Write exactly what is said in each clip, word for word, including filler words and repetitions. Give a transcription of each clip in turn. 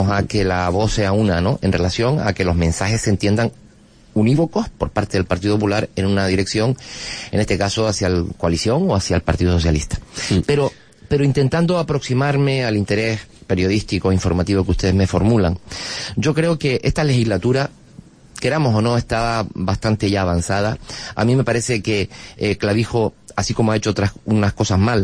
a que la voz sea una, ¿no? En relación a que los mensajes se entiendan unívocos por parte del Partido Popular en una dirección, en este caso hacia la coalición o hacia el Partido Socialista. Sí. Pero, pero intentando aproximarme al interés periodístico, informativo que ustedes me formulan, yo creo que esta legislatura, queramos o no, está bastante ya avanzada. A mí me parece que eh, Clavijo, así como ha hecho otras unas cosas mal,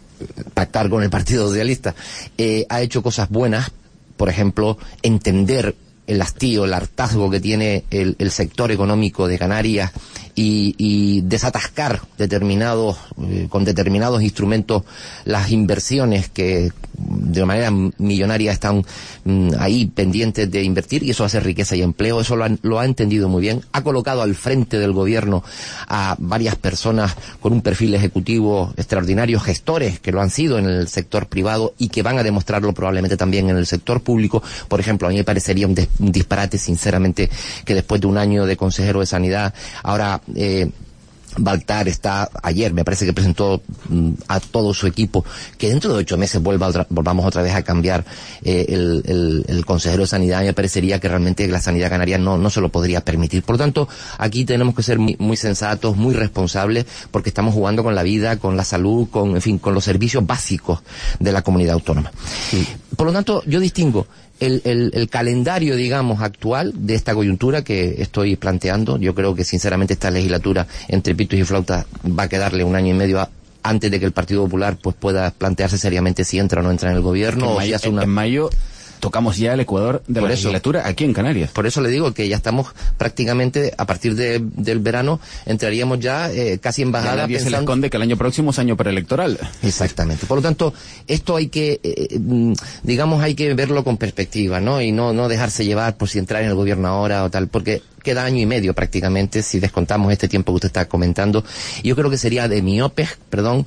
pactar con el Partido Socialista, eh, ha hecho cosas buenas, por ejemplo, entender el hastío, el hartazgo que tiene el, el sector económico de Canarias y, y desatascar determinados, eh, con determinados instrumentos las inversiones que de manera millonaria están mm, ahí pendientes de invertir, y eso hace riqueza y empleo. Eso lo, han, lo ha entendido muy bien. Ha colocado al frente del gobierno a varias personas con un perfil ejecutivo extraordinario, gestores que lo han sido en el sector privado y que van a demostrarlo probablemente también en el sector público. Por ejemplo, a mí me parecería un, des, un disparate, sinceramente, que después de un año de consejero de Sanidad, ahora eh, Baltar está, ayer me parece que presentó mm, a todo su equipo, que dentro de ocho meses vuelva otra, volvamos otra vez a cambiar eh, el, el, el consejero de Sanidad. Me parecería que realmente la sanidad canaria no, no se lo podría permitir. Por lo tanto, aquí tenemos que ser muy, muy sensatos, muy responsables, porque estamos jugando con la vida, con la salud, con, en fin, con los servicios básicos de la comunidad autónoma. Sí. Por lo tanto, yo distingo El, el, el calendario, digamos, actual de esta coyuntura que estoy planteando. Yo creo que sinceramente esta legislatura, entre pitos y flautas, va a quedarle un año y medio a, antes de que el Partido Popular pues pueda plantearse seriamente si entra o no entra en el gobierno. En mayo, o si una... en mayo tocamos ya el Ecuador de por la eso, legislatura aquí en Canarias. Por eso le digo que ya estamos prácticamente, a partir de, del verano, entraríamos ya eh, casi en bajada. Ya nadie pensando... se le esconde que el año próximo es año preelectoral. Exactamente. Por lo tanto, esto hay que, eh, digamos, hay que verlo con perspectiva, ¿no? Y no, no dejarse llevar por si entrar en el gobierno ahora o tal, porque queda año y medio prácticamente, si descontamos este tiempo que usted está comentando. Y yo creo que sería de miopes, perdón,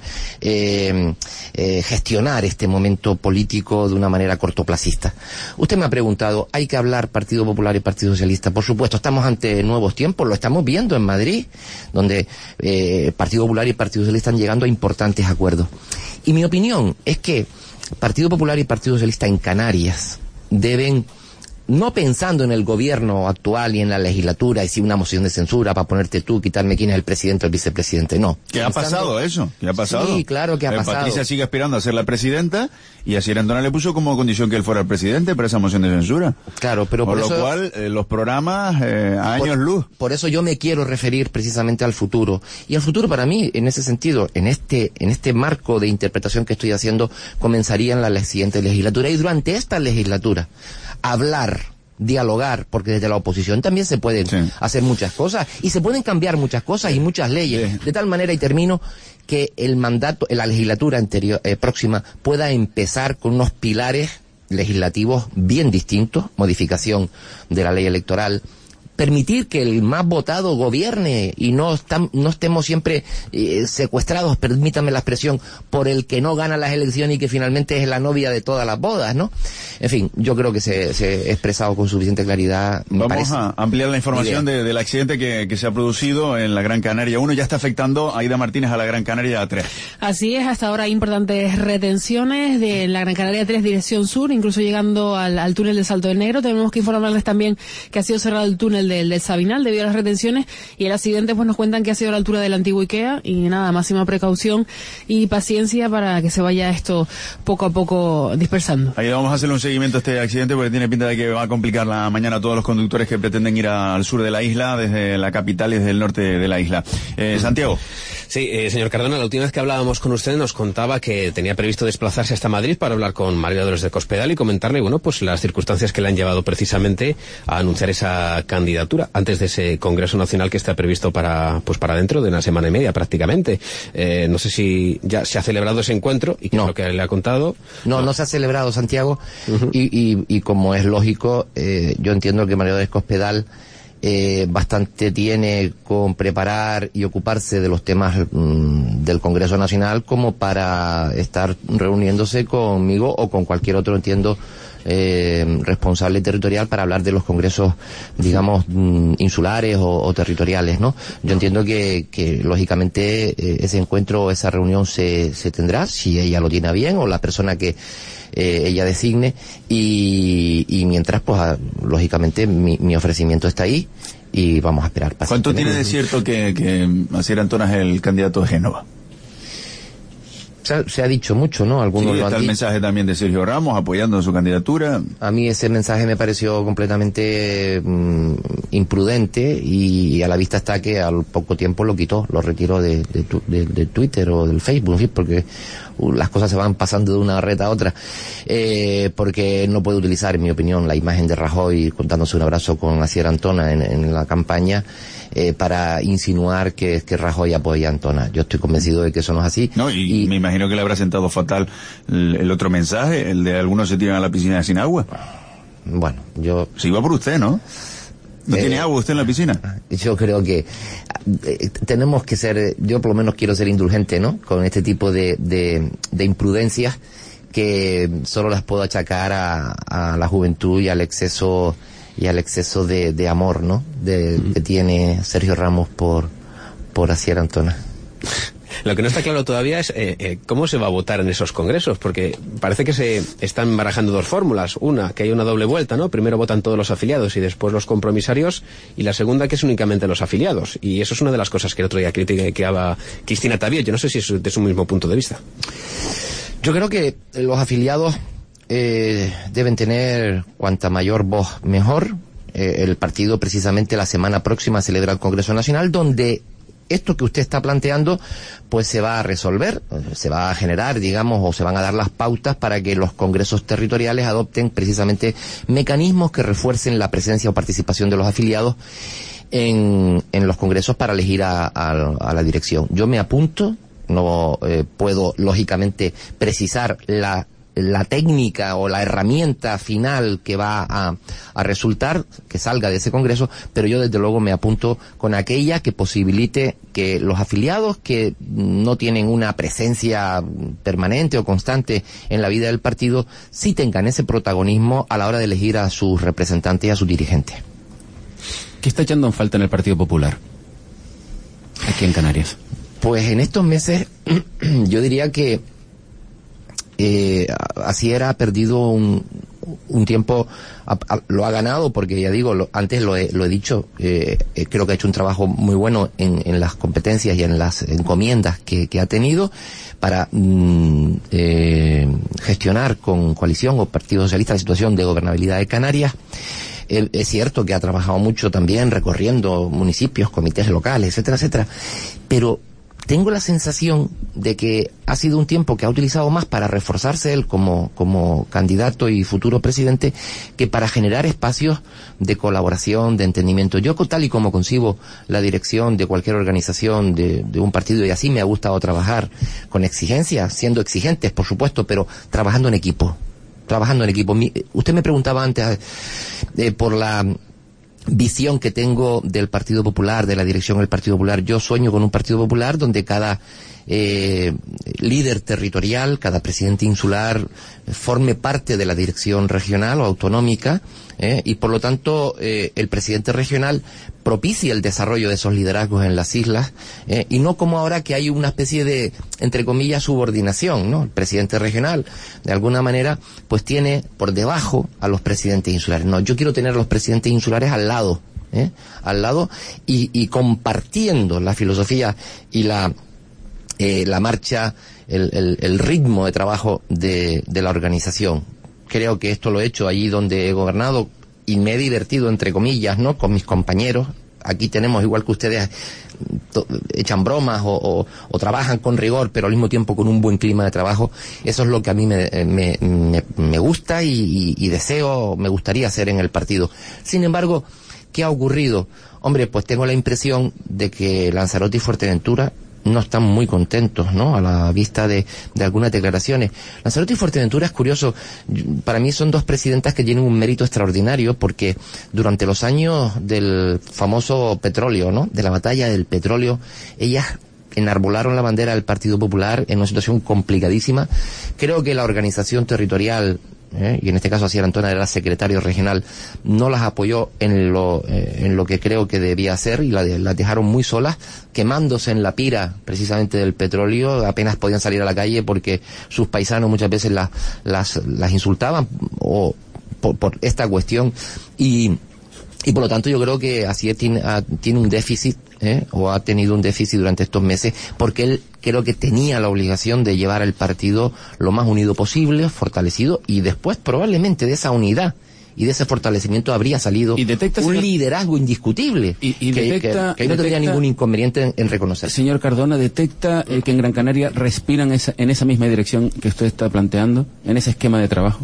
eh, eh, gestionar este momento político de una manera cortoplacista. Usted me ha preguntado, ¿hay que hablar Partido Popular y Partido Socialista? Por supuesto, estamos ante nuevos tiempos, lo estamos viendo en Madrid, donde eh, Partido Popular y Partido Socialista están llegando a importantes acuerdos. Y mi opinión es que Partido Popular y Partido Socialista en Canarias deben, no pensando en el gobierno actual y en la legislatura y si una moción de censura para ponerte tú, quitarme quién es el presidente o el vicepresidente, no. ¿Qué ha pasado eso? ¿Qué ha pasado? Sí, claro que ha eh, pasado. Patricia sigue aspirando a ser la presidenta y a Sierra Antona le puso como condición que él fuera el presidente para esa moción de censura. Claro, pero por, por eso, lo cual, eh, los programas, eh, a años por, luz. Por eso yo me quiero referir precisamente al futuro. Y el futuro para mí, en ese sentido, en este, en este marco de interpretación que estoy haciendo, comenzaría en la siguiente legislatura. Y durante esta legislatura, hablar, dialogar, porque desde la oposición también se pueden sí. hacer muchas cosas y se pueden cambiar muchas cosas sí. y muchas leyes, sí. de tal manera, y termino, que el mandato, la legislatura anterior, eh, próxima, pueda empezar con unos pilares legislativos bien distintos, modificación de la ley electoral, permitir que el más votado gobierne y no, estam, no estemos siempre eh, secuestrados, permítame la expresión, por el que no gana las elecciones y que finalmente es la novia de todas las bodas, ¿no? En fin, yo creo que se, se he expresado con suficiente claridad. Vamos parece, a ampliar la información de, del accidente que, que se ha producido en la Gran Canaria uno. Ya está afectando a Aida Martínez a la Gran Canaria tres. Así es, hasta ahora hay importantes retenciones de la Gran Canaria tres dirección sur, incluso llegando al, al túnel de Salto del Negro. Tenemos que informarles también que ha sido cerrado el túnel del, del Sabinal debido a las retenciones, y el accidente pues nos cuentan que ha sido a la altura del antiguo IKEA, y nada, máxima precaución y paciencia para que se vaya esto poco a poco dispersando. Ahí vamos a hacerle un seguimiento a este accidente porque tiene pinta de que va a complicar la mañana a todos los conductores que pretenden ir a, al sur de la isla, desde la capital y desde el norte de la isla. Eh, Santiago. Sí, eh, señor Cardona, la última vez que hablábamos con usted nos contaba que tenía previsto desplazarse hasta Madrid para hablar con María Dolores de Cospedal y comentarle, bueno, pues las circunstancias que le han llevado precisamente a anunciar esa candidatura antes de ese Congreso Nacional que está previsto para, pues para dentro de una semana y media prácticamente. Eh, no sé si ya se ha celebrado ese encuentro y qué no. es lo que le ha contado. No, no, no se ha celebrado, Santiago, uh-huh. y, y, y como es lógico, eh, yo entiendo que María Dolores Cospedal Eh, bastante tiene con preparar y ocuparse de los temas mmm, del Congreso Nacional como para estar reuniéndose conmigo o con cualquier otro, entiendo, eh, responsable territorial para hablar de los congresos, digamos, mmm, insulares o, o territoriales, ¿no? Yo entiendo que, que lógicamente, eh, ese encuentro o esa reunión se, se tendrá, si ella lo tiene bien o la persona que Eh, ella designe, y, y mientras, pues, a, lógicamente, mi, mi ofrecimiento está ahí y vamos a esperar. ¿Cuánto tiene de cierto que, que Asier Antona es el candidato de Génova? Se ha, se ha dicho mucho, ¿no? Algunos sí, lo han está el dicho. mensaje también de Sergio Ramos apoyando su candidatura. A mí ese mensaje me pareció completamente mmm, imprudente y a la vista está que al poco tiempo lo quitó, lo retiró de, de, de, de Twitter o del Facebook, ¿sí? Porque uh, las cosas se van pasando de una red a otra. Eh, porque no puede utilizar, en mi opinión, la imagen de Rajoy contándose un abrazo con Asier Antona en, en la campaña eh, para insinuar que, que Rajoy apoya a Antona. Yo estoy convencido de que eso no es así. No, y, y me imagino que le habrá sentado fatal el, el otro mensaje, el de algunos se tiran a la piscina sin agua. Bueno, yo... Se iba por usted, ¿no? ¿No eh, tiene agua usted en la piscina? Yo creo que eh, tenemos que ser, yo por lo menos quiero ser indulgente, ¿no? Con este tipo de, de, de imprudencias que solo las puedo achacar a, a la juventud y al exceso y al exceso de, de amor, ¿no? De, mm. que tiene Sergio Ramos por, por Asier Antona. Lo que no está claro todavía es eh, eh, cómo se va a votar en esos congresos, porque parece que se están barajando dos fórmulas. Una, que hay una doble vuelta, ¿no? Primero votan todos los afiliados y después los compromisarios, y la segunda, que es únicamente los afiliados. Y eso es una de las cosas que el otro día criticaba Cristina Tabiel. Yo no sé si es de su mismo punto de vista. Yo creo que los afiliados eh, deben tener cuanta mayor voz mejor. Eh, el partido precisamente la semana próxima celebra el Congreso Nacional, donde esto que usted está planteando pues se va a resolver, se va a generar, digamos, o se van a dar las pautas para que los congresos territoriales adopten precisamente mecanismos que refuercen la presencia o participación de los afiliados en, en los congresos para elegir a, a, a la dirección. Yo me apunto, no eh, puedo lógicamente precisar la la técnica o la herramienta final que va a, a resultar, que salga de ese congreso, pero yo desde luego me apunto con aquella que posibilite que los afiliados que no tienen una presencia permanente o constante en la vida del partido sí tengan ese protagonismo a la hora de elegir a sus representantes y a sus dirigentes. ¿Qué está echando en falta en el Partido Popular aquí en Canarias? Pues en estos meses yo diría que Eh, Asier ha perdido un, un tiempo, a, a, lo ha ganado porque ya digo, lo, antes lo he, lo he dicho, eh, eh, creo que ha hecho un trabajo muy bueno en, en las competencias y en las encomiendas que, que ha tenido para mm, eh, gestionar con coalición o Partido Socialista la situación de gobernabilidad de Canarias. Eh, es cierto que ha trabajado mucho también recorriendo municipios, comités locales, etcétera, etcétera, pero tengo la sensación de que ha sido un tiempo que ha utilizado más para reforzarse él como, como candidato y futuro presidente que para generar espacios de colaboración, de entendimiento. Yo, tal y como concibo la dirección de cualquier organización, de, de un partido, y así me ha gustado trabajar con exigencia, siendo exigentes, por supuesto, pero trabajando en equipo. Trabajando en equipo. Mi, usted me preguntaba antes eh, por la visión que tengo del Partido Popular, de la dirección del Partido Popular. Yo sueño con un Partido Popular donde cada eh, líder territorial, cada presidente insular forme parte de la dirección regional o autonómica, eh, y por lo tanto eh, el presidente regional propicie el desarrollo de esos liderazgos en las islas, eh, y no como ahora que hay una especie de, entre comillas, subordinación, ¿no? El presidente regional, de alguna manera, pues tiene por debajo a los presidentes insulares. No, yo quiero tener a los presidentes insulares al lado, ¿eh? Al lado y, y compartiendo la filosofía y la eh, la marcha, el, el, el ritmo de trabajo de, de la organización. Creo que esto lo he hecho allí donde he gobernado y me he divertido, entre comillas, ¿no? Con mis compañeros. Aquí tenemos, igual que ustedes, to, echan bromas o, o, o trabajan con rigor, pero al mismo tiempo con un buen clima de trabajo. Eso es lo que a mí me, me, me, me gusta y, y, y deseo, me gustaría hacer en el partido. Sin embargo, ¿qué ha ocurrido? Hombre, pues tengo la impresión de que Lanzarote y Fuerteventura no están muy contentos, ¿no? A la vista de, de algunas declaraciones. Lanzarote y Fuerteventura es curioso. Para mí son dos presidentas que tienen un mérito extraordinario porque durante los años del famoso petróleo, ¿no? De la batalla del petróleo, ellas enarbolaron la bandera del Partido Popular en una situación complicadísima. Creo que la organización territorial, ¿eh? y en este caso Asier Antona era secretario regional, no las apoyó en lo eh, en lo que creo que debía hacer y las la dejaron muy solas, quemándose en la pira precisamente del petróleo. Apenas podían salir a la calle porque sus paisanos muchas veces las las, las insultaban o por, por esta cuestión y y por lo tanto yo creo que Asier tiene, a, tiene un déficit, ¿eh? o ha tenido un déficit durante estos meses, porque él creo que tenía la obligación de llevar el partido lo más unido posible, fortalecido, y después probablemente de esa unidad y de ese fortalecimiento habría salido ¿Y detecta, un señor, liderazgo indiscutible, y, y que, detecta, que, que ahí no tendría detecta, ningún inconveniente en, en reconocer. Señor Cardona, ¿detecta eh, que en Gran Canaria respiran esa, en esa misma dirección que usted está planteando, en ese esquema de trabajo?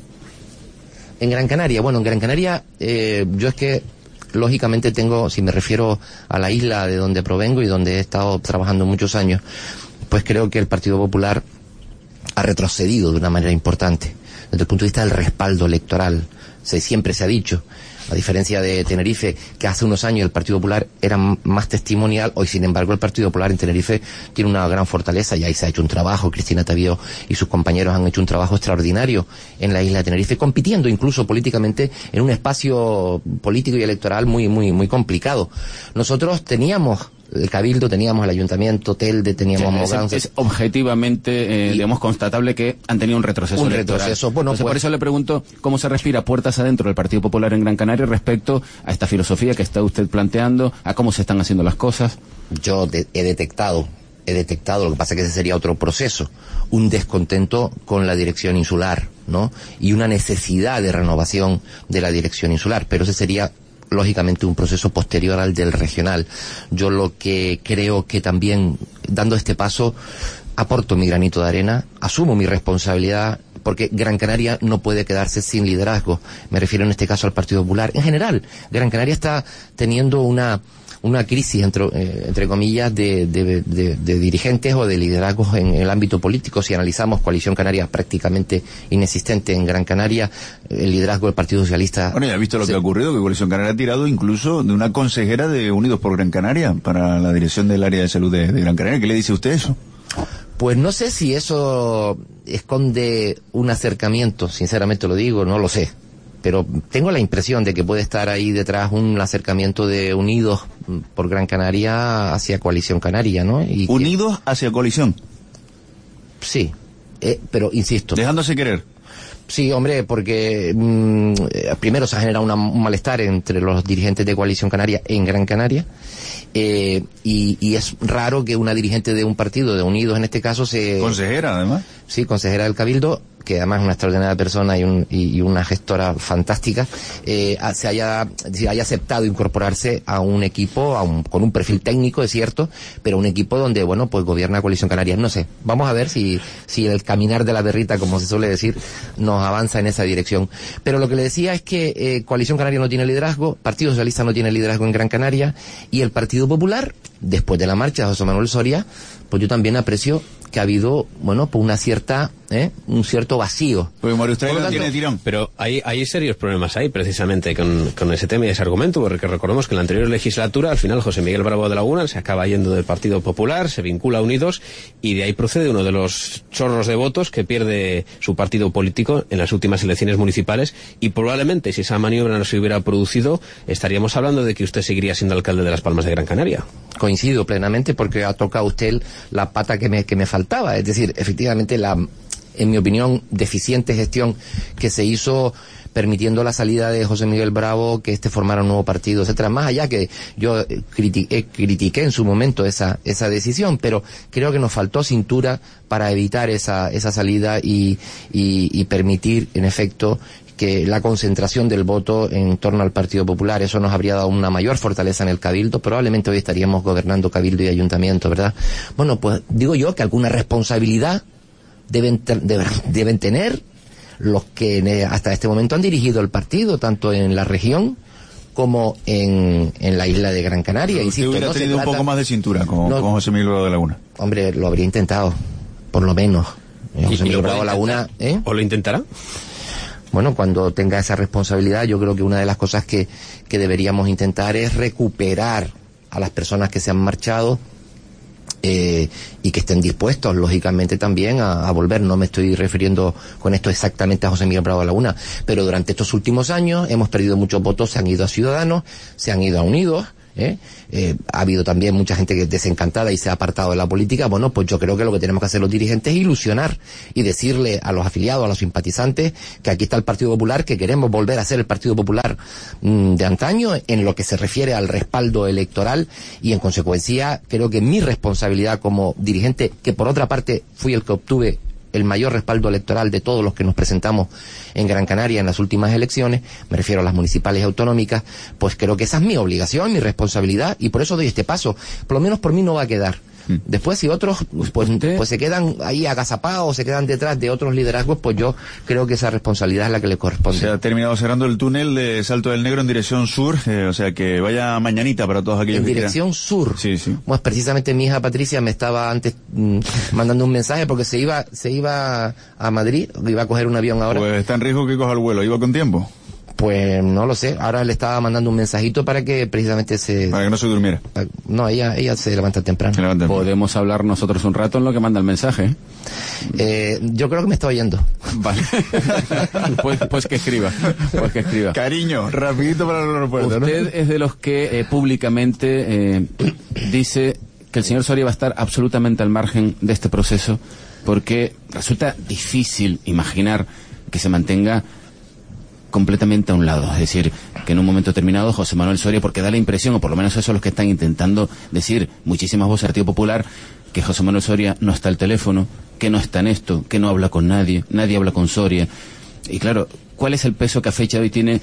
En Gran Canaria, bueno, en Gran Canaria eh, yo es que lógicamente tengo, si me refiero a la isla de donde provengo y donde he estado trabajando muchos años, pues creo que el Partido Popular ha retrocedido de una manera importante desde el punto de vista del respaldo electoral. Se, siempre se ha dicho, a diferencia de Tenerife, que hace unos años el Partido Popular era más testimonial, hoy sin embargo el Partido Popular en Tenerife tiene una gran fortaleza y ahí se ha hecho un trabajo. Cristina Tavío y sus compañeros han hecho un trabajo extraordinario en la isla de Tenerife, compitiendo incluso políticamente en un espacio político y electoral muy, muy, muy complicado. Nosotros teníamos el Cabildo, teníamos el Ayuntamiento, Telde, teníamos Sí, Mogán. es, es objetivamente, eh, y, digamos, constatable que han tenido un retroceso un electoral. retroceso. Bueno, Entonces, pues, por eso le pregunto cómo se respira puertas adentro del Partido Popular en Gran Canaria respecto a esta filosofía que está usted planteando, a cómo se están haciendo las cosas. Yo de, he detectado, he detectado, lo que pasa es que ese sería otro proceso, un descontento con la dirección insular, ¿no? Y una necesidad de renovación de la dirección insular, pero ese sería lógicamente un proceso posterior al del regional. Yo lo que creo que también, dando este paso, aporto mi granito de arena, asumo mi responsabilidad, porque Gran Canaria no puede quedarse sin liderazgo. Me refiero en este caso al Partido Popular. En general, Gran Canaria está teniendo una una crisis, entre, eh, entre comillas, de, de, de, de dirigentes o de liderazgos en el ámbito político. Si analizamos, Coalición Canaria prácticamente inexistente en Gran Canaria, el liderazgo del Partido Socialista... Bueno, ya ha visto lo se... que ha ocurrido, que Coalición Canaria ha tirado incluso de una consejera de Unidos por Gran Canaria para la dirección del área de salud de, de Gran Canaria. ¿Qué le dice usted eso? Pues no sé si eso esconde un acercamiento, sinceramente lo digo, no lo sé. Pero tengo la impresión de que puede estar ahí detrás un acercamiento de Unidos por Gran Canaria hacia Coalición Canaria, ¿no? Y Unidos que... hacia Coalición. Sí, eh, pero insisto. Dejándose querer. Sí, hombre, porque mmm, primero se ha generado una, un malestar entre los dirigentes de Coalición Canaria en Gran Canaria. Eh, y, y es raro que una dirigente de un partido, de Unidos en este caso, se... Consejera, además. Sí, consejera del Cabildo, que además es una extraordinaria persona y, un, y, y una gestora fantástica, eh, se haya, se haya aceptado incorporarse a un equipo a un, con un perfil técnico, es cierto, pero un equipo donde, bueno, pues gobierna Coalición Canaria. No sé, vamos a ver si, si el caminar de la berrita, como se suele decir, nos avanza en esa dirección. Pero lo que le decía es que eh, Coalición Canaria no tiene liderazgo, Partido Socialista no tiene liderazgo en Gran Canaria, y el Partido Popular, después de la marcha de José Manuel Soria, pues yo también aprecio que ha habido, bueno, pues una cierta, ¿eh? un cierto vacío. Porque Mario Estrella no tiene tirón. Pero hay, hay serios problemas ahí, precisamente, con, con ese tema y ese argumento, porque recordemos que en la anterior legislatura, al final, José Miguel Bravo de Laguna se acaba yendo del Partido Popular, se vincula a Unidos, y de ahí procede uno de los chorros de votos que pierde su partido político en las últimas elecciones municipales, y probablemente, si esa maniobra no se hubiera producido, estaríamos hablando de que usted seguiría siendo alcalde de Las Palmas de Gran Canaria. Coincido plenamente, porque ha tocado usted la pata que me, que me faltaba, es decir, efectivamente la, en mi opinión, deficiente gestión que se hizo permitiendo la salida de José Miguel Bravo, que este formara un nuevo partido, etcétera. Más allá que yo critiqué, critiqué en su momento esa, esa decisión, pero creo que nos faltó cintura para evitar esa, esa salida y, y, y permitir, en efecto, que la concentración del voto en torno al Partido Popular, eso nos habría dado una mayor fortaleza en el Cabildo. Probablemente hoy estaríamos gobernando Cabildo y Ayuntamiento, ¿verdad? Bueno, pues digo yo que alguna responsabilidad deben, deben, deben tener los que hasta este momento han dirigido el partido, tanto en la región como en, en la isla de Gran Canaria. Pero Insisto, usted hubiera no tenido trata... un poco más de cintura con, no, con José Miguel Bravo de Laguna. Hombre, lo habría intentado, por lo menos. José Miguel Bravo de Laguna, ¿eh? ¿O lo intentará? Bueno, cuando tenga esa responsabilidad, yo creo que una de las cosas que, que deberíamos intentar es recuperar a las personas que se han marchado eh, y que estén dispuestos, lógicamente, también a, a volver. No me estoy refiriendo con esto exactamente a José Miguel Bravo de Laguna, pero durante estos últimos años hemos perdido muchos votos, se han ido a Ciudadanos, se han ido a Unidos, ¿eh? Eh, ha habido también mucha gente que es desencantada y se ha apartado de la política. Bueno, pues yo creo que lo que tenemos que hacer los dirigentes es ilusionar y decirle a los afiliados, a los simpatizantes, que aquí está el Partido Popular, que queremos volver a ser el Partido Popular mmm, de antaño en lo que se refiere al respaldo electoral, y en consecuencia creo que mi responsabilidad como dirigente, que por otra parte fui el que obtuve el mayor respaldo electoral de todos los que nos presentamos en Gran Canaria en las últimas elecciones, me refiero a las municipales y autonómicas, pues creo que esa es mi obligación, mi responsabilidad, y por eso doy este paso. Por lo menos por mí no va a quedar. Después, si otros pues, pues se quedan ahí agazapados, se quedan detrás de otros liderazgos, pues yo creo que esa responsabilidad es la que le corresponde. Se ha terminado cerrando el túnel de Salto del Negro en dirección sur, eh, o sea que vaya mañanita para todos aquellos en que dirección quieran. sur. Sí, sí. Pues precisamente mi hija Patricia me estaba antes mmm, mandando un mensaje porque se iba se iba a Madrid, iba a coger un avión ahora. Pues está en riesgo que coja el vuelo. ¿Iba con tiempo? Pues no lo sé, ahora le estaba mandando un mensajito para que precisamente se... Para que no se durmiera. No, ella ella se levanta temprano. Se levanta temprano. Podemos hablar nosotros un rato en lo que manda el mensaje. Eh, yo creo que me está oyendo. Vale. pues, pues que escriba. Pues que escriba. Cariño, rapidito para el aeropuerto. Usted ¿no? es de los que eh, públicamente eh, dice que el señor Soria va a estar absolutamente al margen de este proceso, porque resulta difícil imaginar que se mantenga completamente a un lado, es decir, que en un momento determinado José Manuel Soria, porque da la impresión, o por lo menos eso es lo que están intentando decir muchísimas voces del Partido Popular, que José Manuel Soria no está al teléfono, que no está en esto, que no habla con nadie, nadie habla con Soria. Y claro, ¿cuál es el peso que a fecha de hoy tiene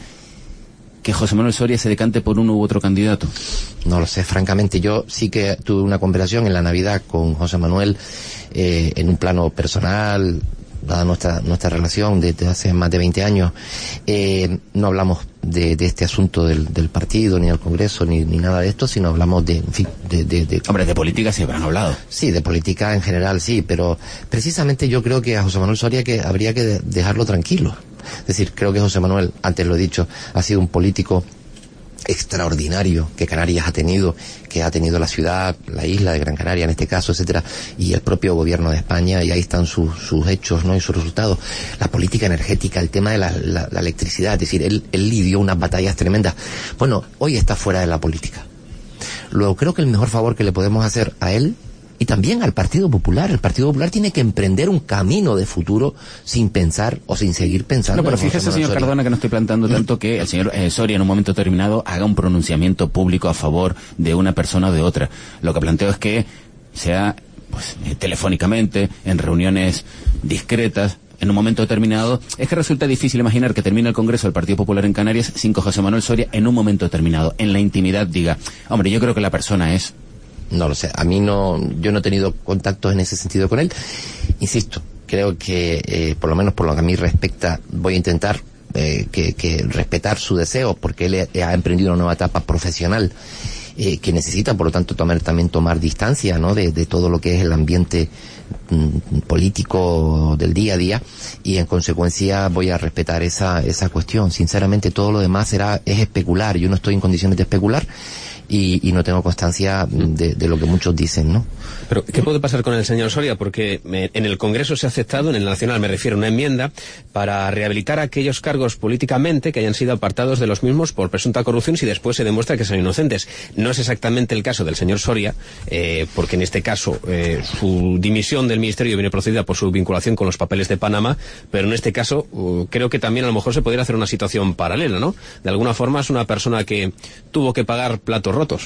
que José Manuel Soria se decante por uno u otro candidato? No lo sé, francamente. Yo sí que tuve una conversación en la Navidad con José Manuel eh, en un plano personal, dada nuestra nuestra relación desde hace más de veinte años. Eh, no hablamos de, de este asunto del, del partido, ni del Congreso, ni, ni nada de esto, sino hablamos de, en fin, de, de, de... Hombre, de política sí habrán hablado. Sí, de política en general, sí, pero precisamente yo creo que a José Manuel Soria que habría que dejarlo tranquilo. Es decir, creo que José Manuel, antes lo he dicho, ha sido un político extraordinario que Canarias ha tenido, que ha tenido la ciudad, la isla de Gran Canaria en este caso, etcétera, y el propio gobierno de España, y ahí están sus, sus hechos, ¿no? Y sus resultados. La política energética, el tema de la, la, la electricidad, es decir, él, él lidió unas batallas tremendas. Bueno, hoy está fuera de la política. Luego creo que el mejor favor que le podemos hacer a él y también al Partido Popular. El Partido Popular tiene que emprender un camino de futuro sin pensar o sin seguir pensando. No, pero fíjese, señor Soria. Cardona, que no estoy planteando tanto que el señor eh, Soria en un momento determinado haga un pronunciamiento público a favor de una persona o de otra. Lo que planteo es que sea pues eh, telefónicamente, en reuniones discretas, en un momento determinado. Es que resulta difícil imaginar que termine el Congreso del Partido Popular en Canarias sin que José Manuel Soria en un momento determinado, en la intimidad, diga, hombre, yo creo que la persona es... No lo sé, a mí no, yo no he tenido contactos en ese sentido con él. Insisto, creo que, eh, por lo menos por lo que a mí respecta, voy a intentar eh, que, que respetar su deseo, porque él ha, ha emprendido una nueva etapa profesional eh, que necesita, por lo tanto, tomar, también tomar distancia, ¿no?, de, de todo lo que es el ambiente mm, político del día a día, y en consecuencia voy a respetar esa, esa cuestión. Sinceramente, todo lo demás será, es especular. Yo no estoy en condiciones de especular. Y, y no tengo constancia de, de lo que muchos dicen, ¿no? Pero, ¿qué puede pasar con el señor Soria? Porque me, en el Congreso se ha aceptado, en el Nacional me refiero, una enmienda para rehabilitar aquellos cargos políticamente que hayan sido apartados de los mismos por presunta corrupción si después se demuestra que son inocentes. No es exactamente el caso del señor Soria, eh, porque en este caso eh, su dimisión del Ministerio viene procedida por su vinculación con los papeles de Panamá, pero en este caso uh, creo que también a lo mejor se podría hacer una situación paralela, ¿no? De alguna forma es una persona que tuvo que pagar platos rotos.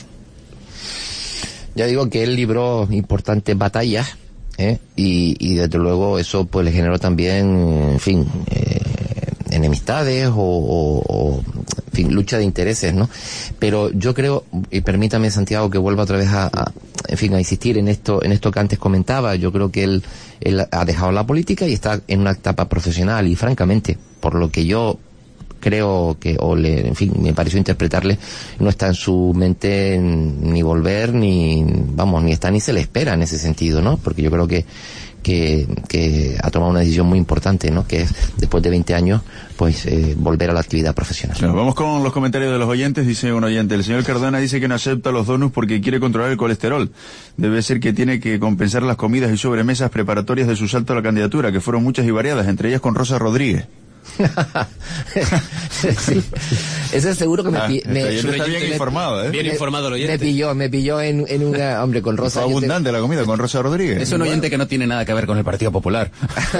Ya digo que él libró importantes batallas, ¿eh? y, y desde luego eso pues le generó también, en fin, eh, enemistades o, o, o en fin, lucha de intereses, ¿no? Pero yo creo, y permítame, Santiago, que vuelva otra vez a, a en fin, a insistir en esto, en esto que antes comentaba. Yo creo que él, él ha dejado la política y está en una etapa profesional, y francamente, por lo que yo creo que, o le, en fin, me pareció interpretarle, no está en su mente ni volver, ni, vamos, ni está ni se le espera en ese sentido, ¿no? Porque yo creo que, que, que ha tomado una decisión muy importante, ¿no? Que es, después de veinte años, pues, eh, volver a la actividad profesional. Claro, vamos con los comentarios de los oyentes. Dice un oyente, el señor Cardona dice que no acepta los donuts porque quiere controlar el colesterol. Debe ser que tiene que compensar las comidas y sobremesas preparatorias de su salto a la candidatura, que fueron muchas y variadas, entre ellas con Rosa Rodríguez. Sí. Ese seguro que me, Ah, pi- este me, oyente está me- bien me- informado, ¿eh? Bien me- informado el oyente. Me pilló, me pilló en, en una, hombre, con Rosa. Fue yo te- abundante la comida con Rosa Rodríguez. Es un oyente que no tiene nada que ver con el Partido Popular.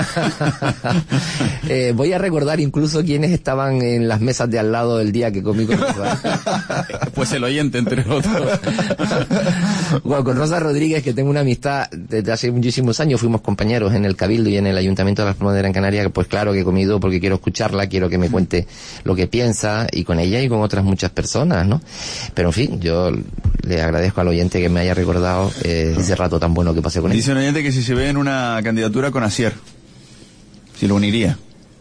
eh, voy a recordar incluso quiénes estaban en las mesas de al lado del día que comí con Rosa. Pues el oyente, entre otros. Bueno, con Rosa Rodríguez, que tengo una amistad desde hace muchísimos años, fuimos compañeros en el Cabildo y en el Ayuntamiento de Las Palmas de Gran Canaria, pues claro que he comido porque quiero escucharla, quiero que me cuente lo que piensa, y con ella y con otras muchas personas, ¿no? Pero en fin, yo le agradezco al oyente que me haya recordado eh, ese rato tan bueno que pasé con él. Dice un oyente que si se ve en una candidatura con Asier, si lo uniría.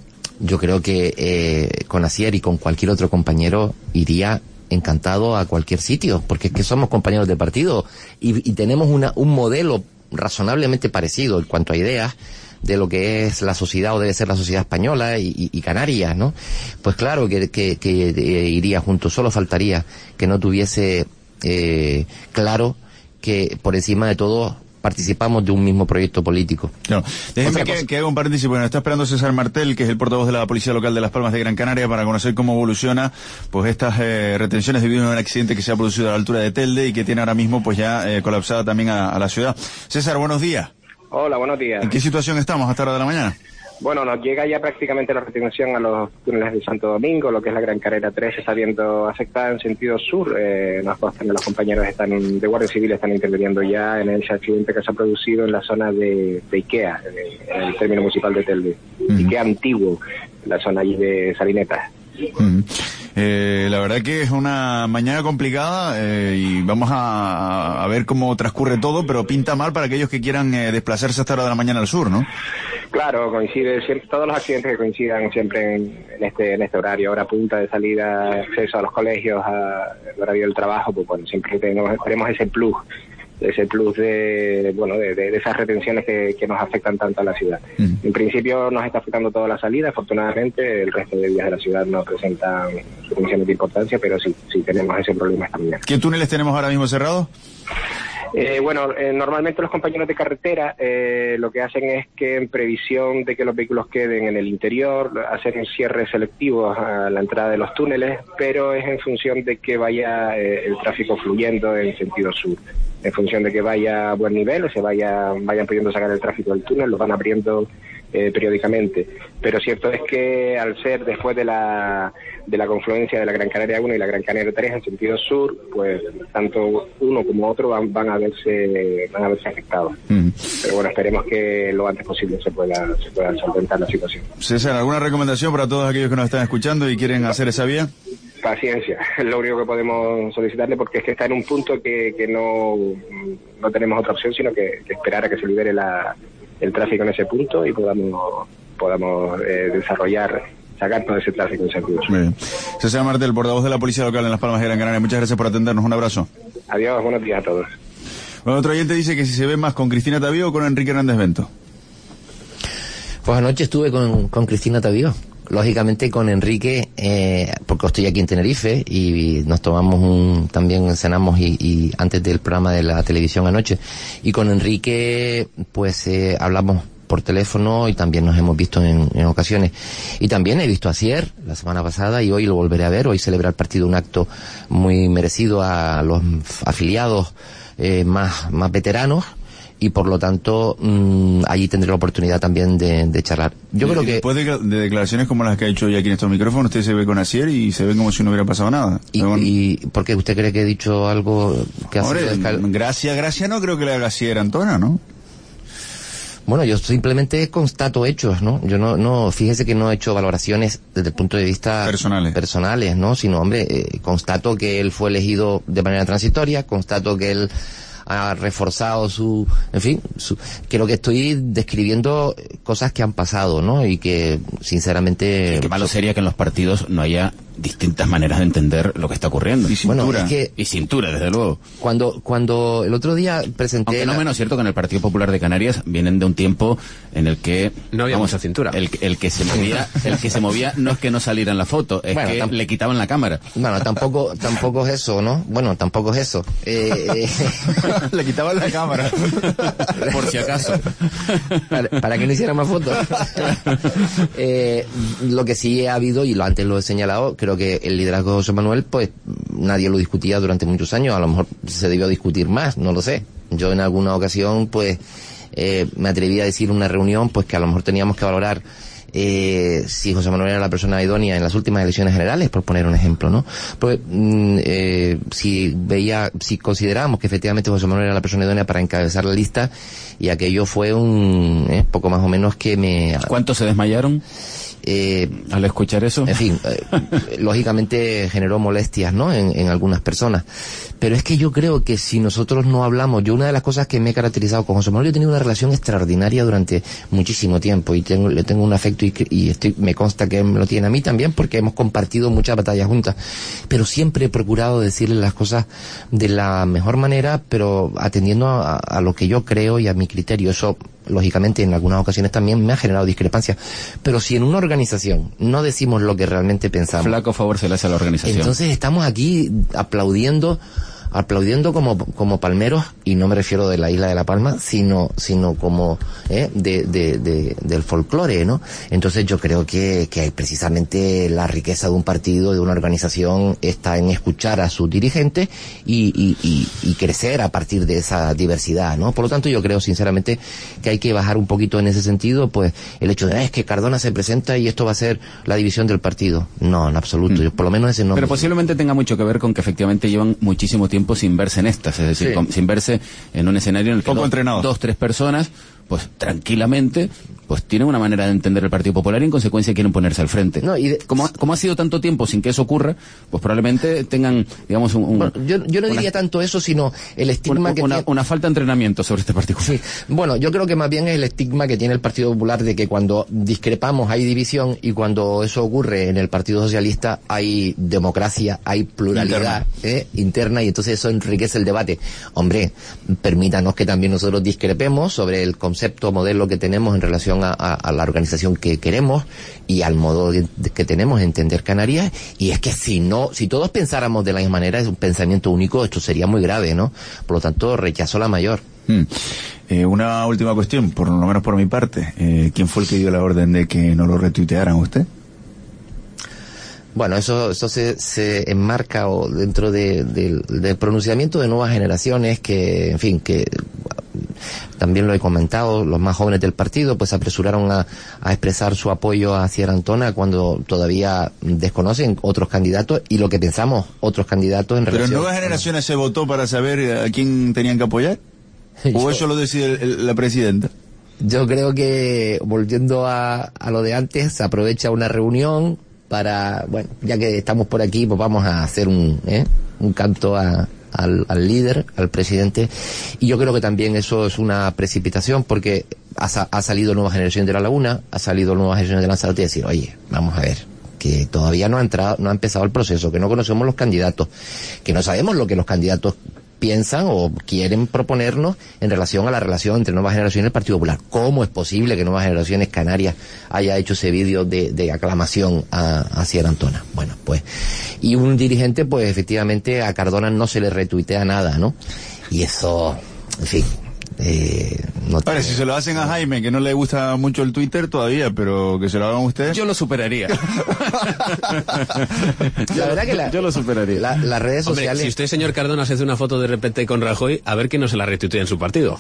Yo creo que eh, con Asier y con cualquier otro compañero iría encantado a cualquier sitio, porque es que somos compañeros de partido y, y tenemos una, un modelo razonablemente parecido en cuanto a ideas de lo que es la sociedad o debe ser la sociedad española y, y, y Canarias, ¿no? Pues claro que, que, que eh, iría junto, solo faltaría que no tuviese eh, claro que por encima de todo participamos de un mismo proyecto político. Claro. Déjeme Otra que, cosa. que haga un paréntesis, bueno, está esperando César Martel, que es el portavoz de la Policía Local de Las Palmas de Gran Canaria, para conocer cómo evoluciona pues estas eh, retenciones debido a un accidente que se ha producido a la altura de Telde y que tiene ahora mismo pues ya eh, colapsada también a, a la ciudad. César, buenos días. Hola, buenos días. ¿En qué situación estamos hasta la hora de la mañana? Bueno, nos llega ya prácticamente la retención a los túneles de Santo Domingo, lo que es la Gran Carrera tres se está viendo afectada en sentido sur. Eh, nos constan que los compañeros están de Guardia Civil están interviniendo ya en ese accidente que se ha producido en la zona de, de Ikea, en el término municipal de Telde. Uh-huh. Ikea antiguo, en la zona allí de Salinetas. Uh-huh. Eh, la verdad que es una mañana complicada eh, y vamos a, a ver cómo transcurre todo, pero pinta mal para aquellos que quieran eh, desplazarse hasta la hora de la mañana al sur, ¿no? Claro, coincide siempre, todos los accidentes que coincidan siempre en, en este en este horario, hora punta de salida, acceso a los colegios, a, el horario del trabajo, pues bueno, siempre tenemos, tenemos ese plus, ese plus de, bueno, de, de, de esas retenciones que, que nos afectan tanto a la ciudad. Uh-huh. En principio nos está afectando toda la salida, afortunadamente el resto de días de la ciudad no presentan condiciones de importancia, pero sí, sí tenemos ese problema esta mañana. ¿Qué túneles tenemos ahora mismo cerrados? Eh, bueno, eh, normalmente los compañeros de carretera eh, lo que hacen es que en previsión de que los vehículos queden en el interior, hacen un cierre selectivo a la entrada de los túneles, pero es en función de que vaya eh, el tráfico fluyendo en sentido sur. En función de que vaya a buen nivel, se vaya, vayan pudiendo sacar el tráfico del túnel, lo van abriendo eh, periódicamente. Pero cierto es que al ser después de la de la confluencia de la Gran Canaria uno y la Gran Canaria tres en sentido sur, pues tanto uno como otro van, van a verse van a verse afectados. Uh-huh. Pero bueno, esperemos que lo antes posible se pueda se pueda solventar la situación. César, ¿alguna recomendación para todos aquellos que nos están escuchando y quieren hacer esa vía? Paciencia, es lo único que podemos solicitarle, porque es que está en un punto que, que no, no tenemos otra opción sino que, que esperar a que se libere la, el tráfico en ese punto y podamos podamos eh, desarrollar, sacar todo ese tráfico en sentido sur. Bien. César Martel, portavoz de la Policía Local en Las Palmas de Gran Canaria, muchas gracias por atendernos, un abrazo. Adiós, buenos días a todos. Bueno, otro oyente dice que si se ve más con Cristina Tavío o con Enrique Hernández Bento. Pues anoche estuve con, con Cristina Tavío. Lógicamente con Enrique, eh, porque estoy aquí en Tenerife y nos tomamos un, también cenamos y, y antes del programa de la televisión anoche. Y con Enrique, pues eh, hablamos por teléfono y también nos hemos visto en, en ocasiones. Y también he visto a Asier la semana pasada y hoy lo volveré a ver. Hoy celebra el partido un acto muy merecido a los afiliados eh, más, más veteranos. Y por lo tanto mmm, allí tendré la oportunidad también de, de charlar. Yo y, creo y que después de, de declaraciones como las que ha hecho hoy aquí en estos micrófonos, usted se ve con Asier y se ve como si no hubiera pasado nada. y, Pero, y ¿por qué usted cree que he dicho algo que hace hombre, descal... gracia, gracia no creo que le haga Asier a Antona, ¿no? Bueno, yo simplemente constato hechos, ¿no? Yo no, no, fíjese que no he hecho valoraciones desde el punto de vista personales, personales, ¿no? Sino, hombre, eh, constato que él fue elegido de manera transitoria, constato que él ha reforzado su, en fin, su, creo que estoy describiendo cosas que han pasado, ¿no? Y que, sinceramente... Qué malo sería que en los partidos no haya distintas maneras de entender lo que está ocurriendo. Y cintura. Bueno, es que Y cintura, desde luego. cuando, cuando el otro día presenté... Aunque no la- menos cierto que en el Partido Popular de Canarias vienen de un tiempo en el que No había vamos, mucha cintura. El, el que se movía, el que se movía no es que no saliera en la foto, es Bueno, que tam- le quitaban la cámara. Bueno, tampoco, tampoco es eso, ¿no? Bueno, tampoco es eso. Eh, eh, Le quitaban la cámara. Por si acaso. para, para que no hiciera más fotos. Eh, lo que sí ha habido, y lo antes lo he señalado, creo que el liderazgo de José Manuel, pues nadie lo discutía durante muchos años, a lo mejor se debió discutir más, no lo sé. Yo en alguna ocasión, pues, eh, me atreví a decir en una reunión, pues que a lo mejor teníamos que valorar eh, si José Manuel era la persona idónea en las últimas elecciones generales, por poner un ejemplo, ¿no? Pues, mm, eh, si veía, si consideramos que efectivamente José Manuel era la persona idónea para encabezar la lista, y aquello fue un, eh, poco más o menos que me... ¿Cuántos se desmayaron Eh, al escuchar eso? en fin, eh, lógicamente generó molestias, ¿no? En, en algunas personas. Pero es que yo creo que si nosotros no hablamos, yo una de las cosas que me he caracterizado con José Manuel, yo he tenido una relación extraordinaria durante muchísimo tiempo y tengo, le tengo un afecto y, y estoy, me consta que él me lo tiene a mí también porque hemos compartido muchas batallas juntas. Pero siempre he procurado decirle las cosas de la mejor manera, pero atendiendo a, a lo que yo creo y a mi criterio. Eso, lógicamente, en algunas ocasiones también me ha generado discrepancias. Pero si en una organización no decimos lo que realmente pensamos, Flaco favor se le hace a la organización. entonces estamos aquí aplaudiendo, aplaudiendo como, como palmeros, y no me refiero de la isla de La Palma, sino, sino como, eh, de, de, de, del folclore, ¿no? Entonces yo creo que, que precisamente la riqueza de un partido, de una organización, está en escuchar a sus dirigentes y, y, y, y crecer a partir de esa diversidad, ¿no? Por lo tanto, yo creo sinceramente que hay que bajar un poquito en ese sentido, pues, el hecho de, ah, es que Cardona se presenta y esto va a ser la división del partido. No, en absoluto. Yo, por lo menos ese no. Pero posiblemente tenga mucho que ver con que efectivamente llevan muchísimo tiempo sin verse en estas, es decir, Sí. con- sin verse en un escenario en el que Poco dos, entrenados. dos, tres personas, pues tranquilamente, pues tienen una manera de entender el Partido Popular y en consecuencia quieren ponerse al frente. No, y de- como, como ha sido tanto tiempo sin que eso ocurra, pues probablemente tengan, digamos, un, un- Bueno, yo, yo no una- diría tanto eso, sino el estigma una, que una, tiene... una falta de entrenamiento sobre este particular. Sí, bueno, yo creo que más bien es el estigma que tiene el Partido Popular de que cuando discrepamos hay división, y cuando eso ocurre en el Partido Socialista hay democracia, hay pluralidad interna, ¿eh? interna, y entonces eso enriquece el debate. Hombre, permítanos que también nosotros discrepemos sobre el concepto modelo que tenemos en relación a, a, a la organización que queremos y al modo de, de que tenemos de entender Canarias, y es que si no, si todos pensáramos de la misma manera, es un pensamiento único, esto sería muy grave, ¿no? Por lo tanto, rechazo la mayor. Hmm. Eh, una última cuestión, por lo menos por mi parte. Eh, ¿Quién fue el que dio la orden de que no lo retuitearan usted? Bueno, eso, eso se, se enmarca o dentro de, de- del pronunciamiento de nuevas generaciones que, en fin, que también lo he comentado, los más jóvenes del partido pues se apresuraron a, a expresar su apoyo a Sierra Antona cuando todavía desconocen otros candidatos y lo que pensamos otros candidatos en ¿Pero en relación... nuevas generaciones se votó para saber a quién tenían que apoyar? ¿O Yo- eso lo decide el- el- la presidenta? Yo creo que, volviendo a, a lo de antes, se aprovecha una reunión para, bueno, ya que estamos por aquí, pues vamos a hacer un, ¿eh? un canto a, al, al líder, al presidente, y yo creo que también eso es una precipitación, porque ha, sa- ha salido nueva generación de La Laguna, ha salido nueva generación de Lanzarote, y decir, oye, vamos a ver, que todavía no ha entrado, no ha empezado el proceso, que no conocemos los candidatos, que no sabemos lo que los candidatos piensan o quieren proponernos en relación a la relación entre Nuevas Generaciones y el Partido Popular. ¿Cómo es posible que Nuevas Generaciones Canarias haya hecho ese vídeo de, de aclamación a, a Sierra Antona? Bueno, pues, y un dirigente, pues efectivamente a Cardona no se le retuitea nada, ¿no? Y eso, en fin, eh, no Ahora, tiene- si se lo hacen a Jaime, que no le gusta mucho el Twitter todavía, pero que se lo hagan ustedes. Yo lo superaría. La verdad que la- yo lo superaría. la- las redes Hombre, sociales... si usted, señor Cardona, se hace una foto de repente con Rajoy, a ver que no se la retuitea en su partido.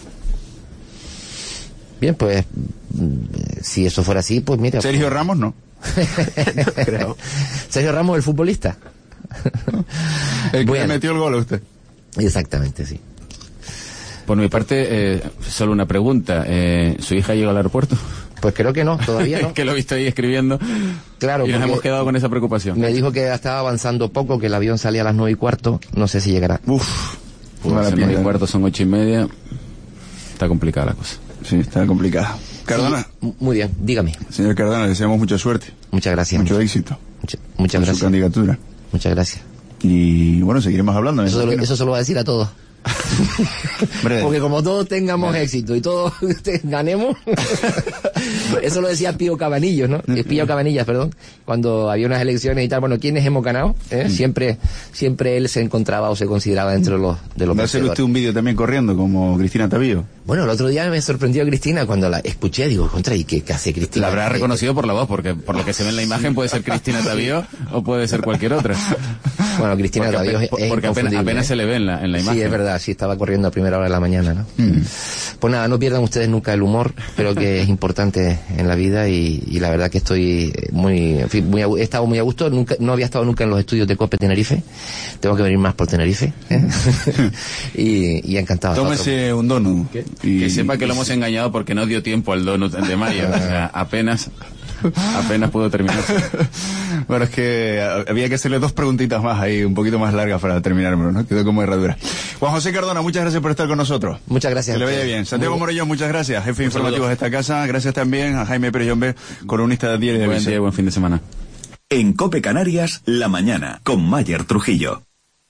Bien, pues, mm, si eso fuera así, pues mira... Sergio Ramos no. creo. Sergio Ramos, el futbolista. El que Bueno. le metió el gol a usted. Exactamente, sí. Por mi parte, eh, solo una pregunta. Eh, ¿Su hija llegó al aeropuerto? Pues creo que no, todavía no. que lo he visto ahí escribiendo. Claro, Y nos porque hemos quedado con esa preocupación. me dijo que estaba avanzando poco, que el avión salía a las nueve y cuarto, no sé si llegará. Uf. Pues mala son nueve pinta. y cuarto, son ocho y media. Está complicada la cosa. Sí, está complicado. Cardona, Sí, muy bien, dígame. señor Cardona, le deseamos mucha suerte, Muchas gracias. mucho éxito. Mucha, muchas por gracias. su candidatura. Muchas gracias. Y bueno, seguiremos hablando. Eso, solo, eso se lo va a decir a todos. Porque como todos tengamos éxito y todos ganemos, eso lo decía Pío Cabanillas, ¿no? Pío Cabanillas, perdón, cuando había unas elecciones y tal, bueno, ¿quiénes hemos ganado? ¿Eh? Siempre siempre él se encontraba o se consideraba dentro de los de los ¿Va a hacer usted un vídeo también corriendo como Cristina Tavío? Bueno, el otro día me sorprendió Cristina cuando la escuché, digo, contra, ¿y qué, qué hace Cristina? La habrá reconocido por la voz, porque por lo que se ve en la imagen puede ser Cristina Tavío o puede ser cualquier otra. Bueno, Cristina porque Tavío es, porque es apenas, inconfundible, apenas ¿eh? se le ve en la, en la imagen. Sí, es verdad, sí, estaba corriendo a primera hora de la mañana, ¿no? Mm. Pues nada, no pierdan ustedes nunca el humor, creo que es importante en la vida y, y la verdad que estoy muy, en fin, muy, he estado muy a gusto, nunca, no había estado nunca en los estudios de COPE Tenerife, tengo que venir más por Tenerife, ¿eh? y, y encantado. Tómese un donut. Y... Que sepa que lo hemos engañado porque no dio tiempo al donut de Mario, o sea, apenas... Apenas pudo terminar. Bueno, es que había que hacerle dos preguntitas más ahí, un poquito más largas para terminármelo, ¿no? Quedó como herradura. Juan José Cardona, muchas gracias por estar con nosotros. Muchas gracias. Que le vaya bien. Santiago Morellón, muchas gracias. Jefe Un informativo saludo. de esta casa. Gracias también a Jaime Pérez Llombe, columnista de Diario de Buen Avisa. día, buen fin de semana. En COPE Canarias, la mañana, con Mayer Trujillo.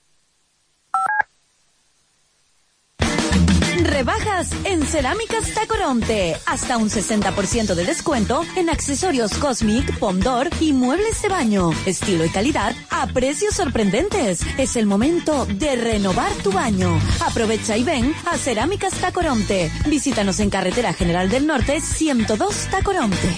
Rebajas en Cerámicas Tacoronte. Hasta un sesenta por ciento de descuento en accesorios Cosmic, Pomdor y muebles de baño. Estilo y calidad a precios sorprendentes. Es el momento de renovar tu baño. Aprovecha y ven a Cerámicas Tacoronte. Visítanos en Carretera General del Norte ciento dos Tacoronte.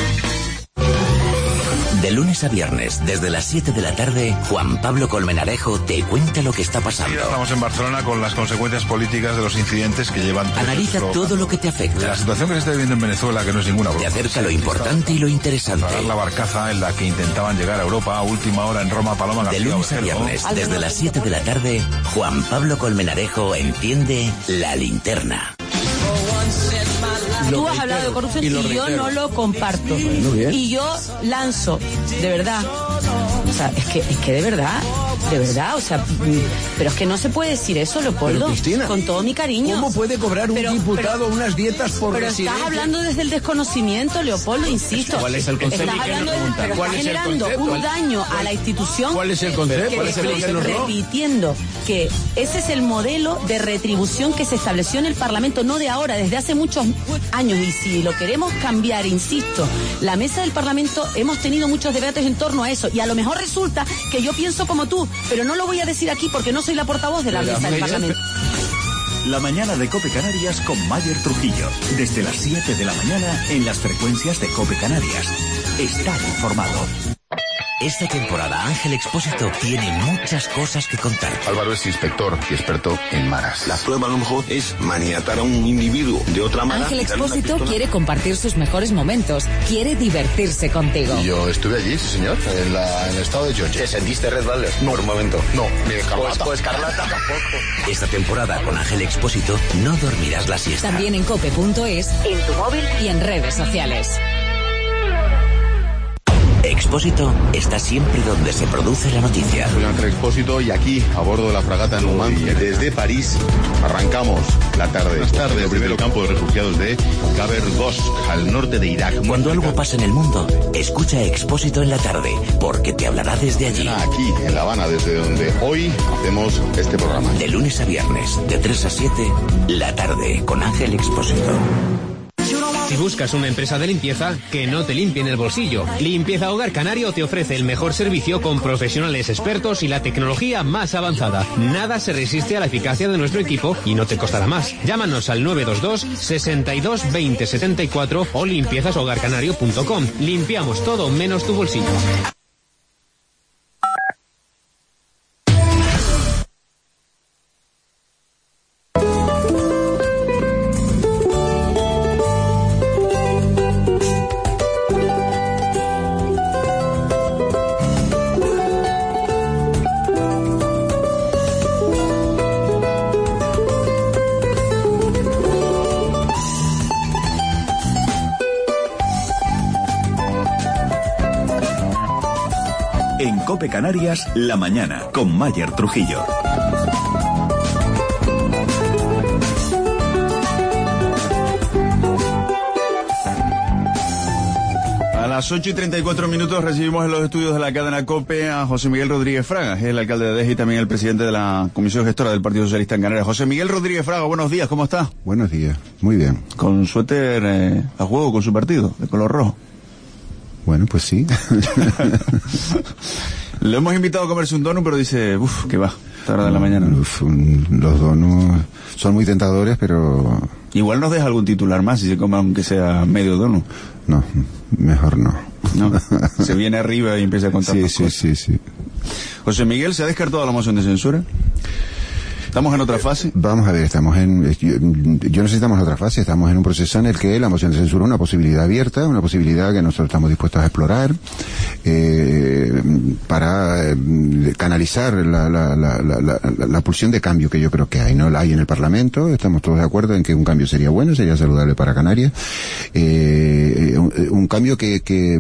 De lunes a viernes, desde las siete de la tarde, Juan Pablo Colmenarejo te cuenta lo que está pasando. Estamos en Barcelona con las consecuencias políticas de los incidentes que llevan... Analiza todo lo que te afecta. La situación que se está viviendo en Venezuela, que no es ninguna broma. Te acerca lo importante y lo interesante. Parar la barcaza en la que intentaban llegar a Europa a última hora en Roma, Paloma García. De lunes a viernes, desde las siete de la tarde, Juan Pablo Colmenarejo enciende la linterna. Tú has hablado de corrupción y, y yo no lo comparto. Bueno, y yo lanzo, de verdad. O sea, es que, es que de verdad, de verdad, o sea, pero es que no se puede decir eso, Leopoldo. Pero, Cristina, con todo mi cariño. ¿Cómo puede cobrar un pero, diputado pero, unas dietas por Pero residencia? estás hablando desde el desconocimiento, Leopoldo, insisto. ¿Cuál es el concepto? Estás hablando de, pero ¿Cuál estás es el generando concepto? un daño a la institución. ¿Cuál es el concepto? Que ¿Cuál es el estoy concepto? repitiendo que ese es el modelo de retribución que se estableció en el Parlamento, no de ahora, desde hace muchos años. Y si lo queremos cambiar, insisto, la mesa del Parlamento, hemos tenido muchos debates en torno a eso. Y a lo mejor resulta que yo pienso como tú, pero no lo voy a decir aquí porque no soy la portavoz de la Pero mesa del Parlamento. La mañana de COPE Canarias con Mayer Trujillo. Desde las siete de la mañana en las frecuencias de COPE Canarias. Estar informado. Esta temporada Ángel Expósito tiene muchas cosas que contar. Álvaro es inspector y experto en maras. La prueba a lo mejor es maniatar a un individuo de otra mara. Ángel Expósito quiere compartir sus mejores momentos, quiere divertirse contigo. Y yo estuve allí, sí señor, en, la, en el estado de Georgia. ¿Te sentiste Red Valder? No, por un momento. No, ni Escarlata. Pues, pues Escarlata tampoco. Esta temporada con Ángel Expósito no dormirás la siesta. También en cope punto es, en tu móvil y en redes sociales. Expósito está siempre donde se produce la noticia. Soy Ángel Expósito y aquí, a bordo de la fragata Numancia, desde París, arrancamos la tarde. Buenas tardes, el primer campo de refugiados de Kaber Ghosh, al norte de Irak. Cuando algo pasa en el mundo, escucha Expósito en la tarde, porque te hablará desde allí. Aquí, en La Habana, desde donde hoy hacemos este programa. De lunes a viernes, de tres a siete, la tarde, con Ángel Expósito. Si buscas una empresa de limpieza, que no te limpie en el bolsillo. Limpieza Hogar Canario te ofrece el mejor servicio con profesionales expertos y la tecnología más avanzada. Nada se resiste a la eficacia de nuestro equipo y no te costará más. Llámanos al nueve dos dos, sesenta y dos, veinte setenta y cuatro o limpiezas hogar canario punto com. Limpiamos todo menos tu bolsillo. En COPE Canarias, la mañana, con Mayer Trujillo. A las ocho y treinta y cuatro minutos recibimos en los estudios de la cadena COPE a José Miguel Rodríguez Fraga, es el alcalde de Deje y también el presidente de la Comisión Gestora del Partido Socialista en Canarias. José Miguel Rodríguez Fraga, buenos días, ¿cómo está? Buenos días, muy bien. Con suéter eh, a juego con su partido, de color rojo. Bueno, pues sí. Le hemos invitado a comerse un donut, pero dice, uff, que va, tarde de la mañana. Uf, un, los donuts son muy tentadores, pero... Igual nos deja algún titular más si se come aunque sea medio donut. No, mejor no. No, se viene arriba y empieza a contar sí, más sí, cosas. sí, sí. José Miguel, ¿se ha descartado la moción de censura? ¿Estamos en otra fase? Vamos a ver, estamos en... Yo, yo no sé si estamos en otra fase, estamos en un proceso en el que la moción de censura es una posibilidad abierta, una posibilidad que nosotros estamos dispuestos a explorar eh, para eh, canalizar la, la, la, la, la, la pulsión de cambio que yo creo que hay, ¿no? La hay en el Parlamento, estamos todos de acuerdo en que un cambio sería bueno, sería saludable para Canarias, eh, un, un cambio que, que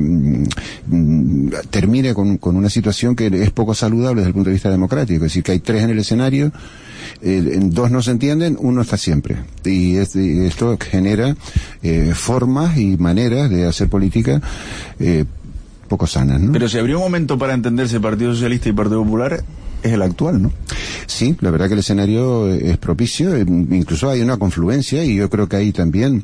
mm, termine con, con una situación que es poco saludable desde el punto de vista democrático, es decir, que hay tres en el escenario. Eh, en dos no se entienden, uno está siempre. Y, es, y esto genera eh, formas y maneras de hacer política eh, poco sanas, ¿no? Pero si habría un momento para entenderse Partido Socialista y Partido Popular, es el actual, ¿no? Sí, la verdad que el escenario es propicio, incluso hay una confluencia y yo creo que hay también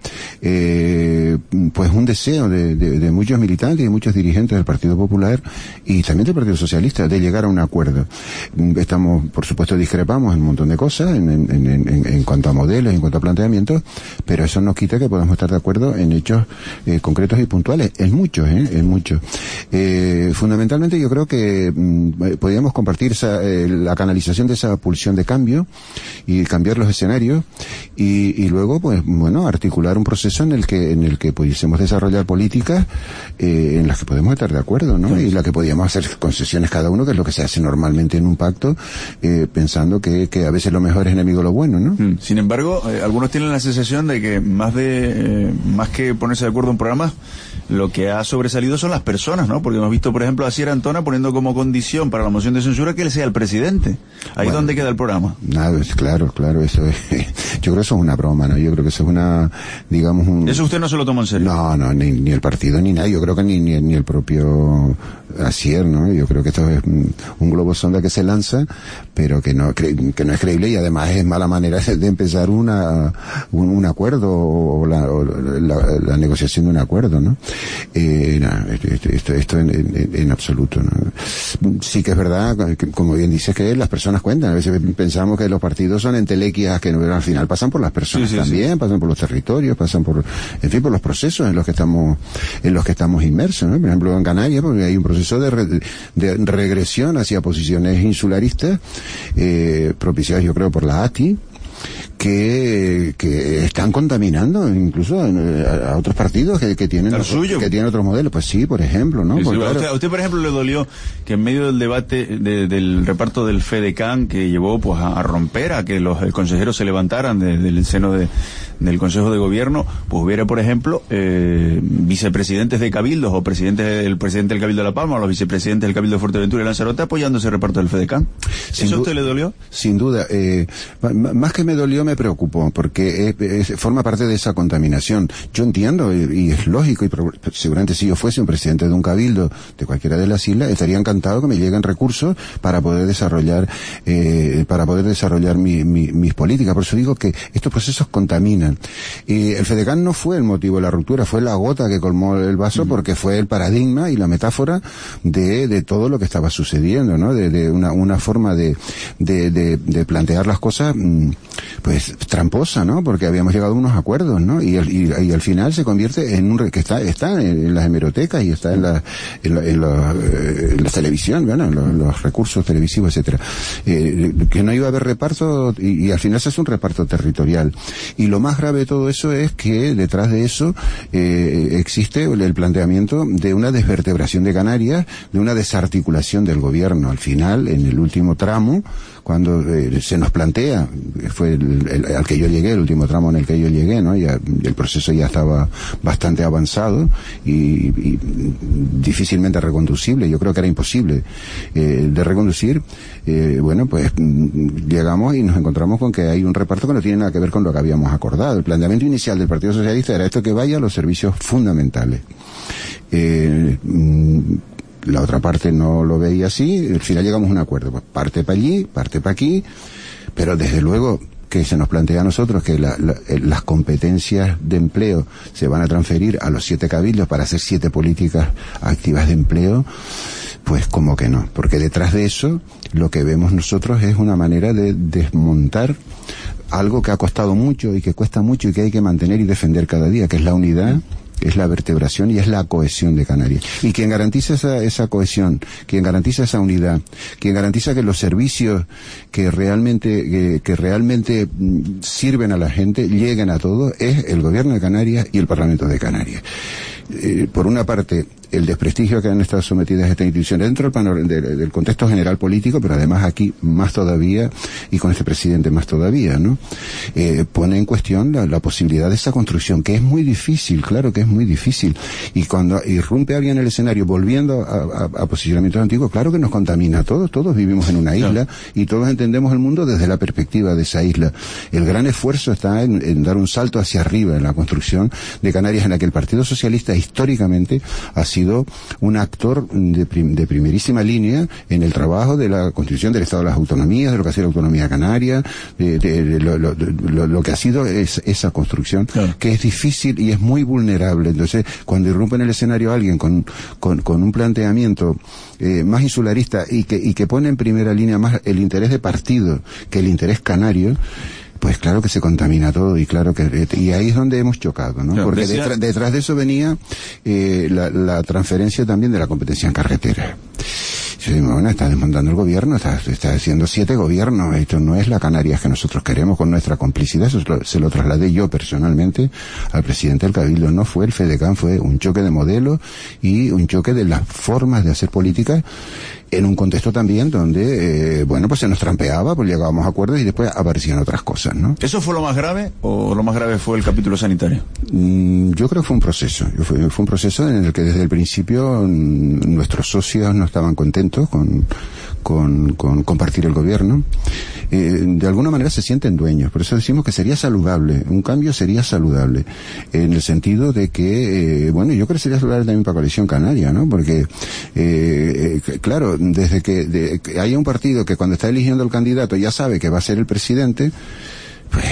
eh, pues un deseo de, de, de muchos militantes y muchos dirigentes del Partido Popular y también del Partido Socialista de llegar a un acuerdo. Estamos, por supuesto, discrepamos en un montón de cosas en, en, en, en cuanto a modelos, en cuanto a planteamientos, pero eso no quita que podamos estar de acuerdo en hechos eh, concretos y puntuales, en muchos, ¿eh? En muchos. Eh, fundamentalmente yo creo que mm, podríamos compartir esa la canalización de esa pulsión de cambio y cambiar los escenarios y, y luego pues bueno articular un proceso en el que en el que pudiésemos desarrollar políticas eh, en las que podemos estar de acuerdo, ¿no? Sí. Y en las que podíamos hacer concesiones cada uno, que es lo que se hace normalmente en un pacto, eh, pensando que, que a veces lo mejor es enemigo de lo bueno, ¿no? Mm. Sin embargo, eh, algunos tienen la sensación de que más de eh, más que ponerse de acuerdo en programas, lo que ha sobresalido son las personas, ¿no? Porque hemos visto, por ejemplo, a Sierra Antona poniendo como condición para la moción de censura que él sea el presidente. Ahí bueno, donde queda el programa. Nada, es claro, claro, eso es, yo creo que eso es una broma, ¿no? Yo creo que eso es una, digamos, un... ¿Eso usted no se lo toma en serio? No, no, ni, ni el partido ni nadie, yo creo que ni, ni, ni el propio Asier, ¿no? Yo creo que esto es un, un globo sonda que se lanza, pero que no, que no es creíble y además es mala manera de empezar una, un, un acuerdo o, la, o la, la negociación de un acuerdo, ¿no? Eh, no, esto, esto, esto en, en, en absoluto, ¿no? Sí que es verdad, que, como bien dices, que las personas cuentan. A veces pensamos que los partidos son entelequias que no, al final pasan por las personas sí, sí, también, sí. Pasan por los territorios, pasan por, en fin, por los procesos en los que estamos, en los que estamos inmersos, ¿no? Por ejemplo, en Canarias, porque hay un proceso de, re, de regresión hacia posiciones insularistas, eh, propiciadas, yo creo, por la A T I, que, que están contaminando incluso a, a otros partidos que, que tienen otro, que tienen otros modelos. Pues sí, por ejemplo, ¿no? Sí, sí, claro, a, usted, a usted, por ejemplo, le dolió que en medio del debate de, del reparto del FEDECAN, que llevó pues a, a romper, a que los consejeros se levantaran de, del seno de, del Consejo de Gobierno, pues hubiera, por ejemplo, eh, vicepresidentes de cabildos o presidentes del presidente del Cabildo de La Palma o los vicepresidentes del Cabildo de Fuerteventura y Lanzarote apoyando ese reparto del FEDECAN. ¿Eso a usted le dolió? Sin duda. Eh, más que me dolió, me preocupó, porque es, es, forma parte de esa contaminación. Yo entiendo, y, y es lógico, y pro, seguramente si yo fuese un presidente de un cabildo de cualquiera de las islas, estaría encantado que me lleguen recursos para poder desarrollar, eh, para poder desarrollar mi, mi, mis políticas. Por eso digo que estos procesos contaminan. Y el FEDECAN no fue el motivo de la ruptura, fue la gota que colmó el vaso, porque fue el paradigma y la metáfora de, de todo lo que estaba sucediendo, ¿no? De, de una, una forma de, de, de, de plantear las cosas, pues, tramposa, ¿no? Porque habíamos llegado a unos acuerdos, ¿no? Y, el, y, y al final se convierte en un, que está, está en las hemerotecas y está en la, en la, en la, en la televisión, bueno, en los, los recursos televisivos, etcétera. Eh, que no iba a haber reparto y, y al final se hace un reparto territorial. Y lo más grave de todo eso es que detrás de eso eh, existe el planteamiento de una desvertebración de Canarias, de una desarticulación del gobierno. Al final, en el último tramo, cuando eh, se nos plantea, fue el, el, al que yo llegué, el último tramo en el que yo llegué, ¿no? Ya, el proceso ya estaba bastante avanzado y, y difícilmente reconducible. Yo creo que era imposible eh, de reconducir. Eh, bueno, pues llegamos y nos encontramos con que hay un reparto que no tiene nada que ver con lo que habíamos acordado. El planteamiento inicial del Partido Socialista era esto, que vaya a los servicios fundamentales. Eh, la otra parte no lo veía así, al final llegamos a un acuerdo, pues parte para allí, parte para aquí, pero desde luego que se nos plantea a nosotros que la, la, las competencias de empleo se van a transferir a los siete cabildos para hacer siete políticas activas de empleo, pues como que no, porque detrás de eso lo que vemos nosotros es una manera de desmontar algo que ha costado mucho y que cuesta mucho y que hay que mantener y defender cada día, que es la unidad, es la vertebración y es la cohesión de Canarias. Y quien garantiza esa, esa cohesión, quien garantiza esa unidad, quien garantiza que los servicios que realmente, que, que realmente mm, sirven a la gente lleguen a todos, es el Gobierno de Canarias y el Parlamento de Canarias. Eh, por una parte, el desprestigio que han estado sometidas estas instituciones dentro del, panor- de, del contexto general político, pero además aquí más todavía, y con este presidente más todavía, ¿no? Eh, pone en cuestión la, la posibilidad de esa construcción, que es muy difícil, claro que es muy difícil. Y cuando irrumpe alguien en el escenario volviendo a, a, a posicionamientos antiguos, claro que nos contamina a todos, todos vivimos en una isla, y todos entendemos el mundo desde la perspectiva de esa isla. El gran esfuerzo está en, en dar un salto hacia arriba en la construcción de Canarias, en la que el Partido Socialista históricamente ha sido un actor de, prim, de primerísima línea en el trabajo de la constitución del Estado de las Autonomías, de lo que ha sido la autonomía canaria, de, de, de, lo, lo, de lo, lo que ha sido es, esa construcción, claro, que es difícil y es muy vulnerable. Entonces, cuando irrumpe en el escenario alguien con, con, con un planteamiento eh, más insularista y que, y que pone en primera línea más el interés de partido que el interés canario, pues claro que se contamina todo, y claro que, y ahí es donde hemos chocado, ¿no? Claro, porque decía... detrás, detrás de eso venía eh, la, la transferencia también de la competencia en carretera. Bueno, está desmontando el gobierno, está, está haciendo siete gobiernos, esto no es la Canarias que nosotros queremos con nuestra complicidad, eso lo, se lo trasladé yo personalmente al presidente del Cabildo, no fue el FEDECAN, fue un choque de modelos y un choque de las formas de hacer política, en un contexto también donde, eh, bueno, pues se nos trampeaba, pues llegábamos a acuerdos y después aparecían otras cosas, ¿no? ¿Eso fue lo más grave o lo más grave fue el capítulo sanitario? Mm, yo creo que fue un proceso, fue, fue un proceso en el que desde el principio mm, nuestros socios no estaban contentos con, con, con compartir el gobierno. Eh, de alguna manera se sienten dueños, por eso decimos que sería saludable, un cambio sería saludable, en el sentido de que, eh, bueno, yo creo que sería saludable también para Coalición Canaria, ¿no? Porque, eh, eh, claro, desde que, de, que haya un partido que cuando está eligiendo el candidato ya sabe que va a ser el presidente, pues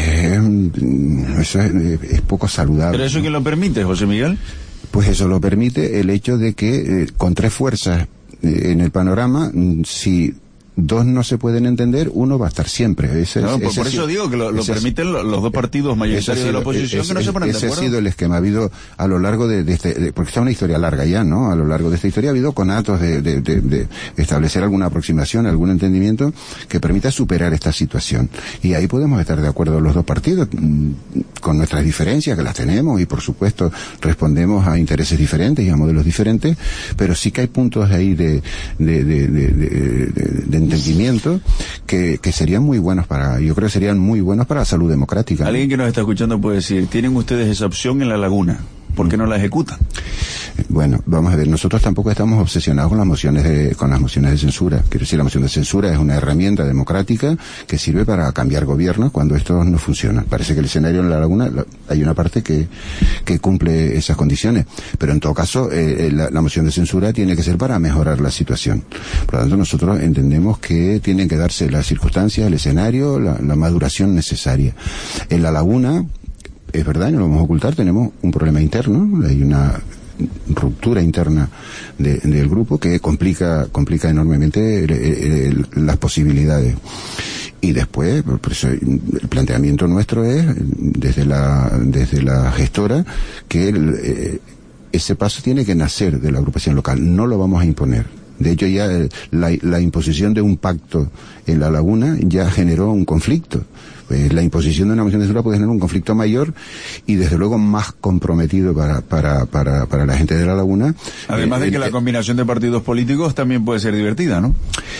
eso es, es poco saludable. ¿Pero eso quién lo permite, José Miguel? Pues eso lo permite el hecho de que eh, con tres fuerzas eh, en el panorama, si dos no se pueden entender, uno va a estar siempre. Ese, no, ese por eso sido, digo que lo, lo permiten los, los dos partidos mayoritarios sido, de la oposición ese, que no se ponen de acuerdo. Ese ha sido el esquema. Ha habido a lo largo de, de este, de, porque está una historia larga ya, ¿no? A lo largo de esta historia ha habido conatos de, de, de, de establecer alguna aproximación, algún entendimiento que permita superar esta situación. Y ahí podemos estar de acuerdo los dos partidos, con nuestras diferencias, que las tenemos, y por supuesto respondemos a intereses diferentes y a modelos diferentes, pero sí que hay puntos ahí de, de, de, de, de, de, de entendimiento que, que serían muy buenos para, yo creo que serían muy buenos para la salud democrática. Alguien que nos está escuchando puede decir, tienen ustedes esa opción en La Laguna, ¿por qué no la ejecutan? Bueno, vamos a ver, nosotros tampoco estamos obsesionados con las mociones de, con las mociones de censura. Quiero decir, la moción de censura es una herramienta democrática que sirve para cambiar gobiernos cuando estos no funcionan. Parece que el escenario en La Laguna, hay una parte que, que cumple esas condiciones, pero en todo caso, eh, la, la moción de censura tiene que ser para mejorar la situación. Por lo tanto, nosotros entendemos que tienen que darse las circunstancias, el escenario, la, la maduración necesaria. En La Laguna, es verdad, no lo vamos a ocultar, tenemos un problema interno, hay una ruptura interna de, del grupo que complica complica enormemente el, el, el, las posibilidades. Y después, por eso el planteamiento nuestro es, desde la desde la gestora, que el, eh, ese paso tiene que nacer de la agrupación local, no lo vamos a imponer. De hecho, ya la, la imposición de un pacto en La Laguna ya generó un conflicto. Pues la imposición de una moción de censura puede generar un conflicto mayor y desde luego más comprometido para para para, para la gente de La Laguna. Además eh, de que eh, la combinación de partidos políticos también puede ser divertida, ¿no?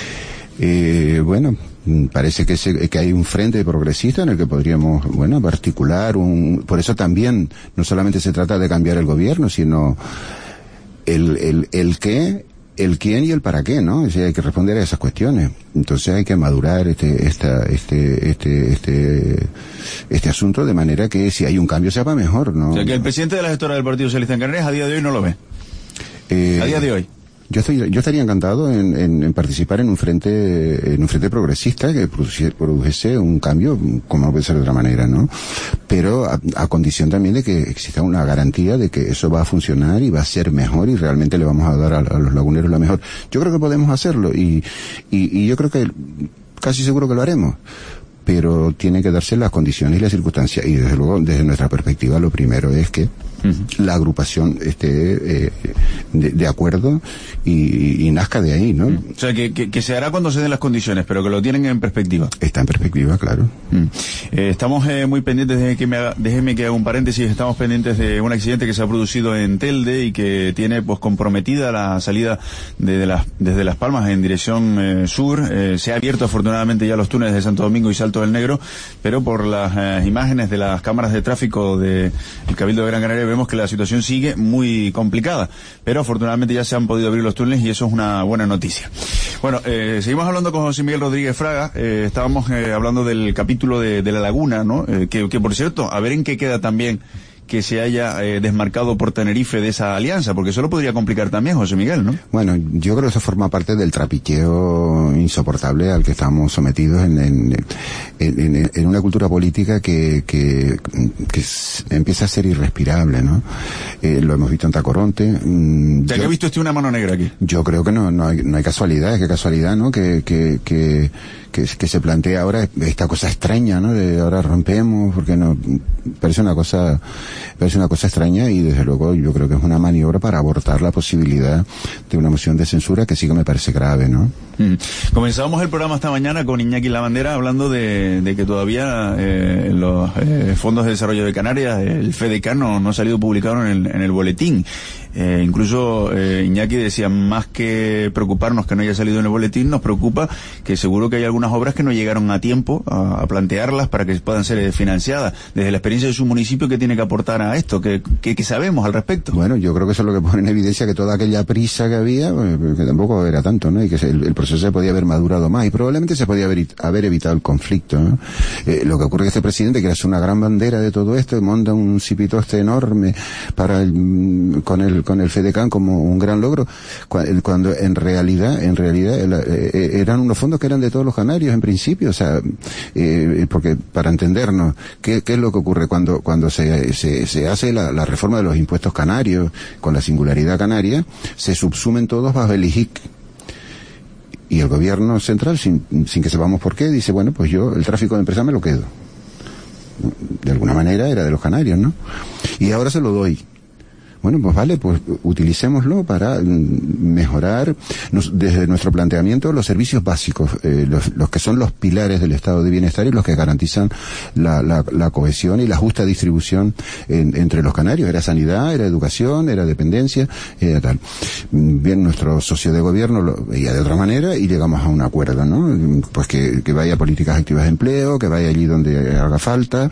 Eh, bueno, parece que, se, que hay un frente progresista en el que podríamos, bueno, articular un... Por eso también no solamente se trata de cambiar el gobierno, sino el el el qué, el quién y el para qué, ¿no? O sea, hay que responder a esas cuestiones. Entonces hay que madurar este esta este este este este asunto de manera que si hay un cambio sea para mejor, ¿no? O sea, que el presidente de la gestora del Partido Socialista en Canarias a día de hoy no lo ve. Eh, a día de hoy. Yo, estoy, yo estaría encantado en, en, en participar en un frente en un frente progresista que produjese un cambio, como no puede ser de otra manera, ¿no? Pero a, a condición también de que exista una garantía de que eso va a funcionar y va a ser mejor y realmente le vamos a dar a, a los laguneros lo mejor. Yo creo que podemos hacerlo y, y, y yo creo que casi seguro que lo haremos. Pero tienen que darse las condiciones y las circunstancias. Y desde luego, desde nuestra perspectiva, lo primero es que uh-huh. la agrupación esté eh, de, de acuerdo y, y nazca de ahí, ¿no? O sea, que, que, que se hará cuando se den las condiciones, pero que lo tienen en perspectiva. Está en perspectiva, claro. Uh-huh. Eh, estamos eh, muy pendientes de que me haga, déjeme que haga un paréntesis, estamos pendientes de un accidente que se ha producido en Telde y que tiene pues comprometida la salida de, de las, desde Las Palmas en dirección eh, sur. Eh, se ha abierto afortunadamente ya los túneles de Santo Domingo y Salto del Negro, pero por las eh, imágenes de las cámaras de tráfico del Cabildo de Gran Canaria vemos que la situación sigue muy complicada, pero afortunadamente ya se han podido abrir los túneles y eso es una buena noticia. Bueno, eh, seguimos hablando con José Miguel Rodríguez Fraga, eh, estábamos eh, hablando del capítulo de, de la laguna, ¿no? Eh, que, que por cierto, a ver en qué queda también que se haya eh, desmarcado por Tenerife de esa alianza, porque eso lo podría complicar también, José Miguel, ¿no? Bueno, yo creo que eso forma parte del trapicheo insoportable al que estamos sometidos en, en, en, en una cultura política que, que, que empieza a ser irrespirable, ¿no? Eh, lo hemos visto en Tacoronte. Mm, ¿Ya que ha visto usted una mano negra aquí? Yo creo que no, no hay, no hay casualidad, es que casualidad, ¿no? Que, que, que, que, que se plantea ahora esta cosa extraña, ¿no? De ahora rompemos, porque no, parece una cosa, parece una cosa extraña y desde luego yo creo que es una maniobra para abortar la posibilidad de una moción de censura que sí que me parece grave, ¿no? Mm. Comenzábamos el programa esta mañana con Iñaki Lavandera hablando de, de que todavía eh, los eh, fondos de desarrollo de Canarias, el FEDECAN no, no ha salido publicado en el, en el boletín. Eh, incluso eh, Iñaki decía, más que preocuparnos que no haya salido en el boletín, nos preocupa que seguro que hay algunas obras que no llegaron a tiempo a, a plantearlas para que puedan ser financiadas. Desde la experiencia de su municipio, ¿qué tiene que aportar a esto? ¿Qué, qué, qué sabemos al respecto? Bueno, yo creo que eso es lo que pone en evidencia que toda aquella prisa que había, que tampoco era tanto, ¿no? Y que el, el proceso se podía haber madurado más y probablemente se podía haber, haber evitado el conflicto, ¿no? Eh, lo que ocurre es que este presidente quiere hacer una gran bandera de todo esto y monta un cipitoste enorme para el, con el con el FEDECAN como un gran logro, cuando en realidad, en realidad eran unos fondos que eran de todos los canarios en principio, o sea, eh, porque para entendernos, ¿qué, qué es lo que ocurre cuando cuando se, se, se hace la, la reforma de los impuestos canarios, con la singularidad canaria, se subsumen todos bajo el I J I C? Y el gobierno central, sin, sin que sepamos por qué, dice, bueno, pues yo el tráfico de empresas me lo quedo. De alguna manera era de los canarios, ¿no? Y ahora se lo doy. Bueno, pues vale, pues utilicémoslo para mejorar nos, desde nuestro planteamiento los servicios básicos, eh, los, los que son los pilares del estado de bienestar y los que garantizan la, la, la cohesión y la justa distribución en, entre los canarios. Era sanidad, era educación, era dependencia, era tal. Bien, nuestro socio de gobierno lo veía de otra manera y llegamos a un acuerdo, ¿no? Pues que, que vaya a políticas activas de empleo, que vaya allí donde haga falta,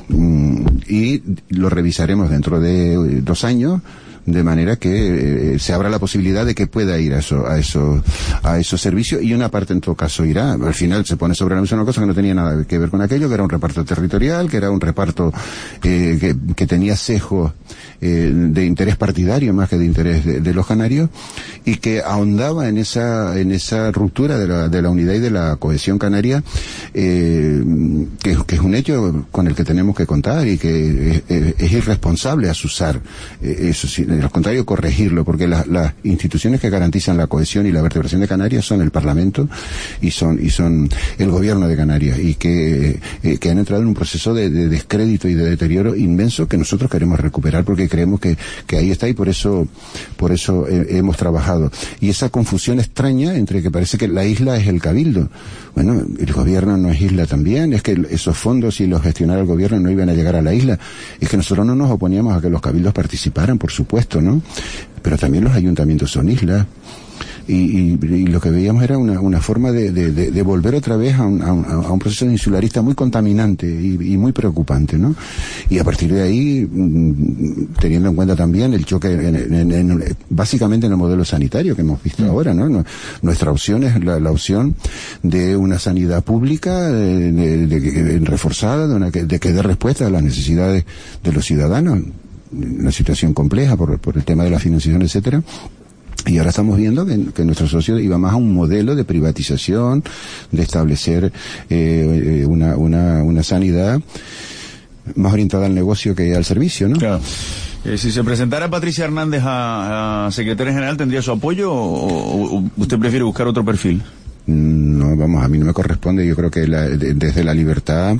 y lo revisaremos dentro de dos años, de manera que eh, se abra la posibilidad de que pueda ir a eso, a eso, a esos servicios, y una parte en todo caso irá. Al final se pone sobre la mesa una cosa que no tenía nada que ver con aquello, que era un reparto territorial, que era un reparto eh, que, que tenía sesgo eh, de interés partidario más que de interés de, de los canarios, y que ahondaba en esa, en esa ruptura de la, de la unidad y de la cohesión canaria, eh, que, que es un hecho con el que tenemos que contar y que es, es irresponsable asusar eh, eso. De lo contrario, corregirlo, porque la, las instituciones que garantizan la cohesión y la vertebración de Canarias son el Parlamento y son y son el Gobierno de Canarias, y que, eh, que han entrado en un proceso de, de descrédito y de deterioro inmenso que nosotros queremos recuperar, porque creemos que, que ahí está, y por eso por eso eh, hemos trabajado. Y esa confusión extraña entre que parece que la isla es el Cabildo. Bueno, el Gobierno no es isla también, es que esos fondos, si los gestionara el Gobierno, no iban a llegar a la isla. Es que nosotros no nos oponíamos a que los cabildos participaran, por supuesto, ¿no? Pero también los ayuntamientos son islas. Y, y, y lo que veíamos era una, una forma de, de, de, de volver otra vez a un, a, un, a un proceso insularista muy contaminante y, y muy preocupante, ¿no? Y a partir de ahí, teniendo en cuenta también el choque en, en, en, básicamente en el modelo sanitario que hemos visto mm. ahora, ¿no? Nuestra opción es la, la opción de una sanidad pública de, de, de, de, reforzada, de, una, de que dé respuesta a las necesidades de los ciudadanos. Una situación compleja por, por el tema de la financiación, etcétera. Y ahora estamos viendo que, que nuestro socio iba más a un modelo de privatización, de establecer eh, una, una, una sanidad más orientada al negocio que al servicio, ¿no? Claro. Eh, si se presentara Patricia Hernández a, a secretaria general, ¿tendría su apoyo o, o usted prefiere buscar otro perfil? No, vamos, a mí no me corresponde. Yo creo que la, de, desde la libertad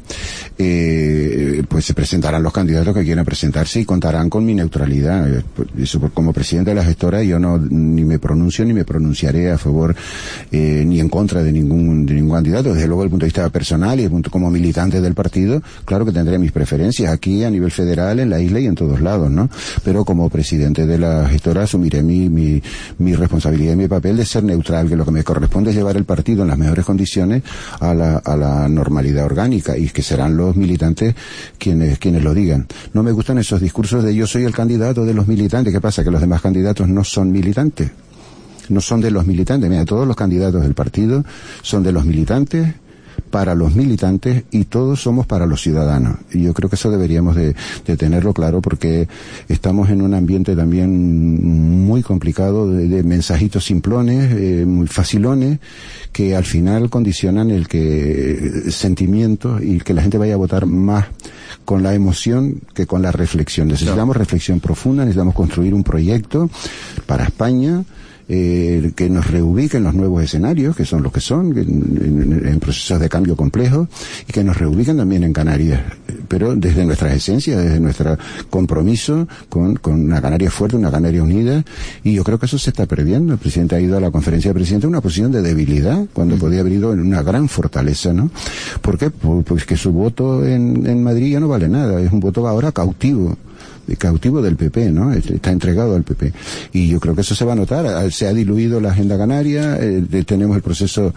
eh, pues se presentarán los candidatos que quieran presentarse y contarán con mi neutralidad. Eso, como presidente de la gestora, yo no ni me pronuncio ni me pronunciaré a favor eh, ni en contra de ningún de ningún candidato. Desde luego, desde el punto de vista personal y el punto como militante del partido, claro que tendré mis preferencias aquí a nivel federal, en la isla y en todos lados, ¿no? Pero como presidente de la gestora asumiré mi mi, mi responsabilidad y mi papel de ser neutral, que lo que me corresponde es llevar el partido partido en las mejores condiciones a la, a la normalidad orgánica, y que serán los militantes quienes, quienes lo digan. No me gustan esos discursos de yo soy el candidato de los militantes. ¿Qué pasa? Que los demás candidatos no son militantes. No son de los militantes. Mira, todos los candidatos del partido son de los militantes, para los militantes, y todos somos para los ciudadanos. Y yo creo que eso deberíamos de, de tenerlo claro, porque estamos en un ambiente también muy complicado de, de mensajitos simplones, eh, muy facilones, que al final condicionan el que sentimientos y que la gente vaya a votar más con la emoción que con la reflexión. Necesitamos no. reflexión profunda, necesitamos construir un proyecto para España, Eh, que nos reubiquen los nuevos escenarios, que son los que son, que en, en, en procesos de cambio complejos, y que nos reubiquen también en Canarias, pero desde nuestras esencias, desde nuestro compromiso con, con una Canarias fuerte, una Canarias unida, y yo creo que eso se está perdiendo. El presidente ha ido a la conferencia de presidentes en una posición de debilidad, cuando mm. podía haber ido en una gran fortaleza, ¿no? ¿Por qué? Pues que su voto en, en Madrid ya no vale nada, es un voto ahora cautivo. cautivo del P P, ¿no? Está entregado al P P. Y yo creo que eso se va a notar. Se ha diluido la agenda canaria, eh, de, tenemos el proceso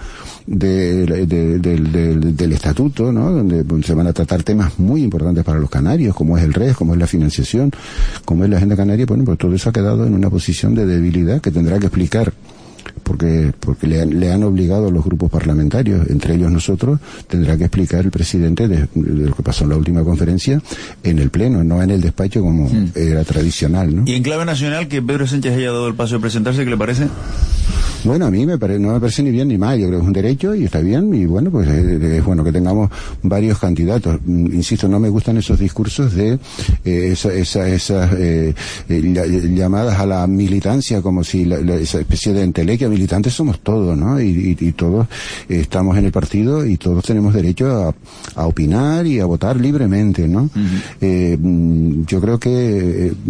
de, de, de, de, de, del estatuto, ¿no? Donde se van a tratar temas muy importantes para los canarios, como es el R E S, como es la financiación, como es la agenda canaria. Bueno, pues todo eso ha quedado en una posición de debilidad que tendrá que explicar, porque porque le han, le han obligado los grupos parlamentarios, entre ellos nosotros. Tendrá que explicar el presidente de, de lo que pasó en la última conferencia en el pleno, no en el despacho como mm. era tradicional, ¿no? Y en clave nacional, que Pedro Sánchez haya dado el paso de presentarse, ¿qué le parece? Bueno, a mí me pare, no me parece ni bien ni mal. Yo creo que es un derecho y está bien, y bueno, pues es, es bueno que tengamos varios candidatos. Insisto, no me gustan esos discursos de eh, esa, esa, esas eh, eh, llamadas a la militancia, como si la, la, esa especie de entelequia. Militantes somos todos, ¿no? Y, y, y todos eh, estamos en el partido y todos tenemos derecho a, a opinar y a votar libremente, ¿no? Uh-huh. eh, yo creo que, eh,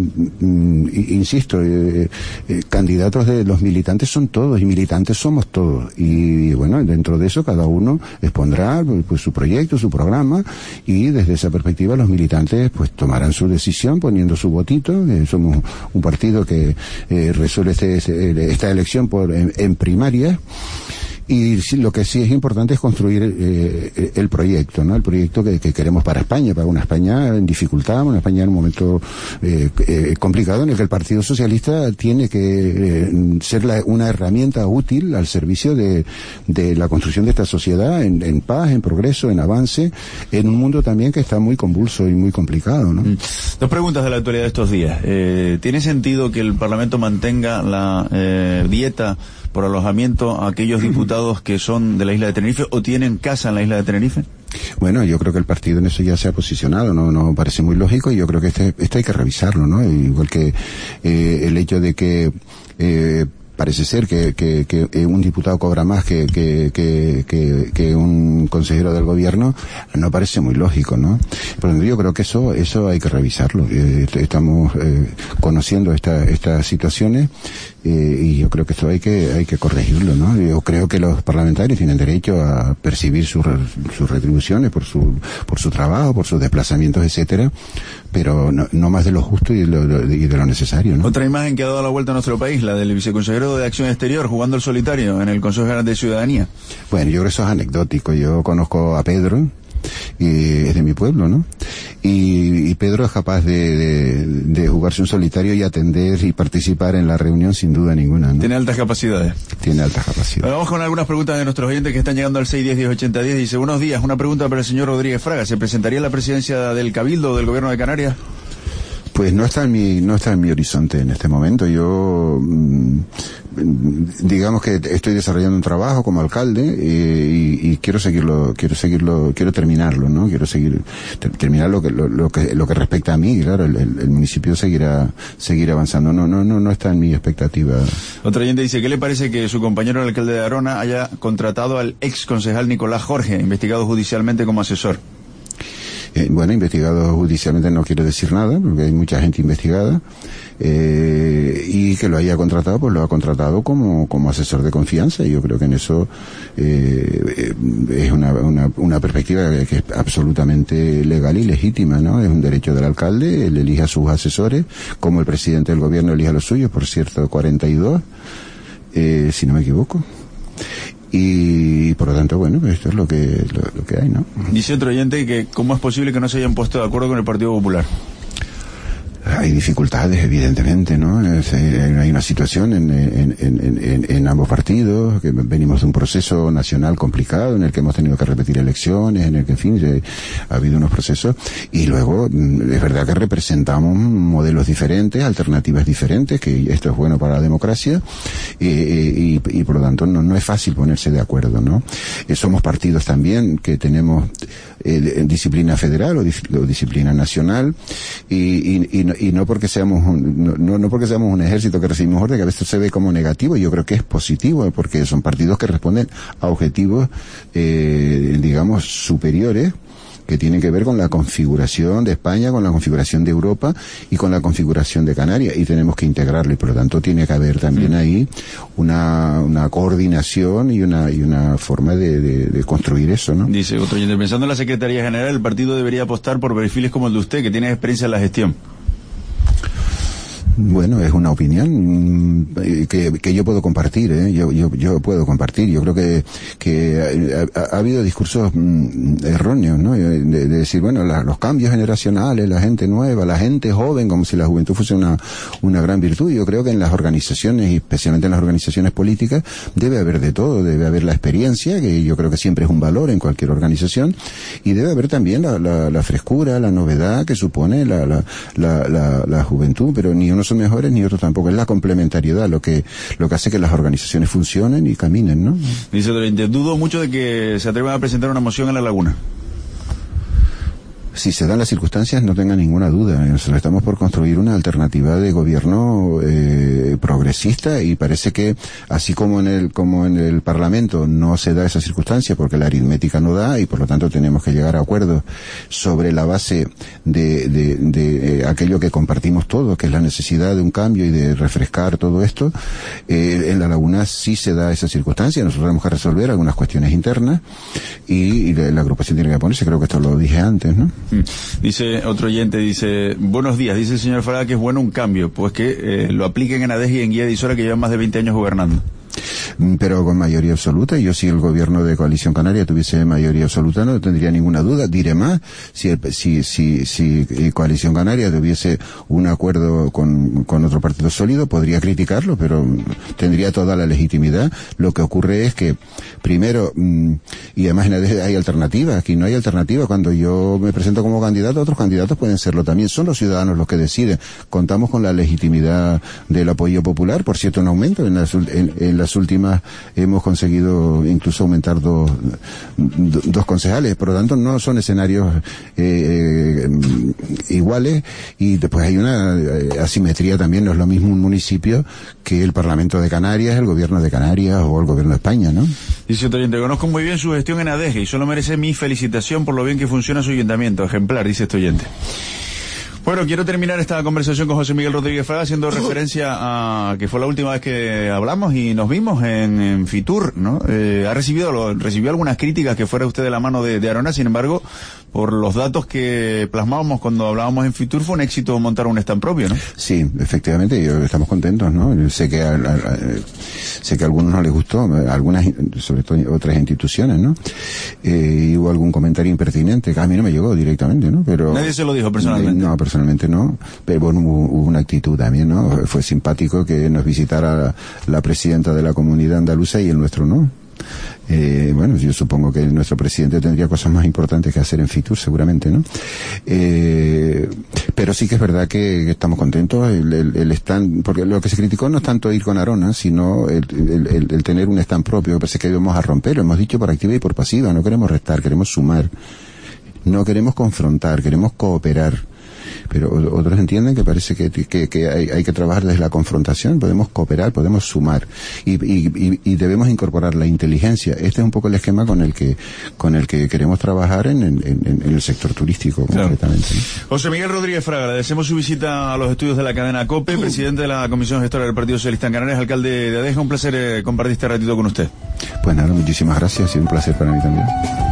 insisto, eh, eh, candidatos de los militantes son todos, y militantes somos todos, y, y bueno, dentro de eso cada uno expondrá pues su proyecto, su programa, y desde esa perspectiva los militantes pues tomarán su decisión poniendo su votito. Eh, somos un partido que eh, resuelve este, este, esta elección por en, en primaria. Y sí, lo que sí es importante es construir eh, el proyecto, ¿no? El proyecto que, que queremos para España, para una España en dificultad, una España en un momento eh, eh, complicado, en el que el Partido Socialista tiene que eh, ser la, una herramienta útil al servicio de, de la construcción de esta sociedad en, en paz, en progreso, en avance, en un mundo también que está muy convulso y muy complicado, ¿no? Dos preguntas de la actualidad de estos días. Eh, ¿Tiene sentido que el Parlamento mantenga la eh, dieta por alojamiento a aquellos diputados que son de la isla de Tenerife o tienen casa en la isla de Tenerife? Bueno, yo creo que el partido en eso ya se ha posicionado, no no parece muy lógico, y yo creo que este, esto hay que revisarlo, ¿no? Igual que eh, el hecho de que eh, parece ser que, que, que un diputado cobra más que, que, que, que, que un consejero del gobierno, no parece muy lógico, ¿no? Por ejemplo, yo creo que eso eso hay que revisarlo. Eh, estamos eh, conociendo esta, estas situaciones, eh, y yo creo que esto hay que hay que corregirlo, ¿no? Yo creo que los parlamentarios tienen derecho a percibir sus sus retribuciones por su por su trabajo, por sus desplazamientos, etcétera, pero no, no más de lo justo y de lo, y de lo necesario, ¿no? Otra imagen que ha dado la vuelta a nuestro país, la del viceconsejero de Acción Exterior jugando el solitario en el Consejo General de Ciudadanía. Bueno, yo creo que eso es anecdótico. Yo conozco a Pedro, y es de mi pueblo, ¿no? Y, y Pedro es capaz de, de, de jugarse un solitario y atender y participar en la reunión sin duda ninguna, ¿no? Tiene altas capacidades. Tiene altas capacidades. Vamos con algunas preguntas de nuestros oyentes que están llegando al seis diez diez ochenta diez. Dice, buenos días, una pregunta para el señor Rodríguez Fraga. ¿Se presentaría la presidencia del Cabildo del Gobierno de Canarias? Pues no está en mi no está en mi horizonte en este momento. Yo digamos que estoy desarrollando un trabajo como alcalde eh, y, y quiero seguirlo, quiero seguirlo, quiero terminarlo, ¿no? Quiero seguir, ter, terminar lo que, lo, lo que, lo que respecta a mí, claro, el, el, el municipio seguirá, seguir avanzando. No, no, no, no está en mi expectativa. Otro oyente dice, ¿qué le parece que su compañero el alcalde de Arona haya contratado al ex concejal Nicolás Jorge, investigado judicialmente como asesor? Eh, bueno, investigado judicialmente no quiero decir nada, porque hay mucha gente investigada, eh, y que lo haya contratado, pues lo ha contratado como, como asesor de confianza, y yo creo que en eso eh, es una, una, una perspectiva que es absolutamente legal y legítima, ¿no? Es un derecho del alcalde, él elige a sus asesores, como el presidente del gobierno elige a los suyos, por cierto, cuarenta y dos, eh, si no me equivoco. Y por lo tanto, bueno, esto es lo que lo, lo que hay, ¿no? Dice otro oyente que cómo es posible que no se hayan puesto de acuerdo con el Partido Popular. Hay dificultades, evidentemente, ¿no? Es, eh, hay una situación en, en, en, en, en ambos partidos, que venimos de un proceso nacional complicado, en el que hemos tenido que repetir elecciones, en el que, en fin, eh, ha habido unos procesos, y luego es verdad que representamos modelos diferentes, alternativas diferentes, que esto es bueno para la democracia, eh, y, y por lo tanto no, no es fácil ponerse de acuerdo, ¿no? Eh, somos partidos también que tenemos eh, disciplina federal o, dis, o disciplina nacional, y, y, y no, y no porque seamos un, no, no porque seamos un ejército que recibimos orden, que a veces se ve como negativo, yo creo que es positivo, porque son partidos que responden a objetivos, eh, digamos, superiores, que tienen que ver con la configuración de España, con la configuración de Europa y con la configuración de Canarias, y tenemos que integrarlo, y por lo tanto tiene que haber también ahí una, una coordinación y una, y una forma de, de, de construir eso, ¿no? Dice otro oyente, pensando en la Secretaría General, el partido debería apostar por perfiles como el de usted, que tiene experiencia en la gestión. Bueno, es una opinión que, que yo puedo compartir, ¿eh? Yo, yo, yo puedo compartir. Yo creo que, que ha, ha habido discursos mm, erróneos, ¿no? De, de decir, bueno, la, los cambios generacionales, la gente nueva, la gente joven, como si la juventud fuese una, una gran virtud. Yo creo que en las organizaciones, y especialmente en las organizaciones políticas, debe haber de todo. Debe haber la experiencia, que yo creo que siempre es un valor en cualquier organización, y debe haber también la, la, la frescura, la novedad que supone la, la, la, la, la juventud, pero ni uno son mejores ni otros tampoco, es la complementariedad lo que lo que hace que las organizaciones funcionen y caminen, ¿no? Dice otro oyente, dudo mucho de que se atrevan a presentar una moción en La Laguna. Si se dan las circunstancias, no tenga ninguna duda. Nosotros estamos por construir una alternativa de gobierno eh, progresista, y parece que así como en el como en el Parlamento no se da esa circunstancia porque la aritmética no da, y por lo tanto tenemos que llegar a acuerdos sobre la base de, de, de eh, aquello que compartimos todos, que es la necesidad de un cambio y de refrescar todo esto. Eh, en La Laguna sí se da esa circunstancia. Nosotros tenemos que resolver algunas cuestiones internas, y, y la, la agrupación tiene que ponerse, creo que esto lo dije antes, ¿no? Dice otro oyente, dice, buenos días, dice el señor Fraga que es bueno un cambio, pues que eh, lo apliquen en ADES y en Guía Edisora, que llevan más de veinte años gobernando. Pero con mayoría absoluta. Yo, si el gobierno de Coalición Canaria tuviese mayoría absoluta, no tendría ninguna duda. Diré más, si el, si, si, si Coalición Canaria tuviese un acuerdo con, con otro partido sólido, podría criticarlo, pero tendría toda la legitimidad. Lo que ocurre es que, primero, y además en ADES hay alternativas, aquí no hay alternativa. Cuando yo me presento como candidato, otros candidatos pueden serlo también. Son los ciudadanos los que deciden. Contamos con la legitimidad del apoyo popular, por cierto, un aumento en las, en, en las últimas hemos conseguido incluso aumentar dos, dos concejales, por lo tanto no son escenarios eh, eh, iguales, y después hay una asimetría también. No es lo mismo un municipio que el Parlamento de Canarias, el Gobierno de Canarias o el Gobierno de España, ¿no? Dice otro oyente, conozco muy bien su gestión en ADES y solo merece mi felicitación por lo bien que funciona su ayuntamiento. Ejemplar, dice este oyente. Bueno, quiero terminar esta conversación con José Miguel Rodríguez Fraga haciendo referencia a que fue la última vez que hablamos y nos vimos en, en Fitur, ¿no? Eh, ha recibido lo, recibió algunas críticas que fuera usted de la mano de, de Arona, sin embargo, por los datos que plasmábamos cuando hablábamos en Fitur, fue un éxito montar un stand propio, ¿no? Sí, efectivamente, yo, estamos contentos, ¿no? Yo sé que a, a, a, sé que a algunos no les gustó, a algunas, sobre todo otras instituciones, ¿no? Eh, y hubo algún comentario impertinente que a mí no me llegó directamente, ¿no? Pero nadie se lo dijo personalmente. No, personalmente no, pero bueno, hubo, hubo una actitud también, ¿no? Fue simpático que nos visitara la, la presidenta de la comunidad andaluza y el nuestro no. Eh, bueno, yo supongo que nuestro presidente tendría cosas más importantes que hacer en Fitur, seguramente, ¿no? Eh, pero sí que es verdad que, que estamos contentos. El, el, el stand, porque lo que se criticó no es tanto ir con Arona, sino el, el, el, el tener un stand propio, que parece que íbamos a romper. Lo hemos dicho por activa y por pasiva. No queremos restar, queremos sumar. No queremos confrontar, queremos cooperar. Pero otros entienden que parece que, que, que hay, hay que trabajar desde la confrontación. Podemos cooperar, podemos sumar y, y, y debemos incorporar la inteligencia. Este es un poco el esquema con el que con el que queremos trabajar en, en, en, en el sector turístico, claro, concretamente, ¿no? José Miguel Rodríguez Fraga, agradecemos su visita a los estudios de la cadena COPE, presidente de la Comisión Gestora del Partido Socialista en Canarias, alcalde de Adeja. Un placer eh, compartir este ratito con usted. Pues nada, muchísimas gracias y un placer para mí también.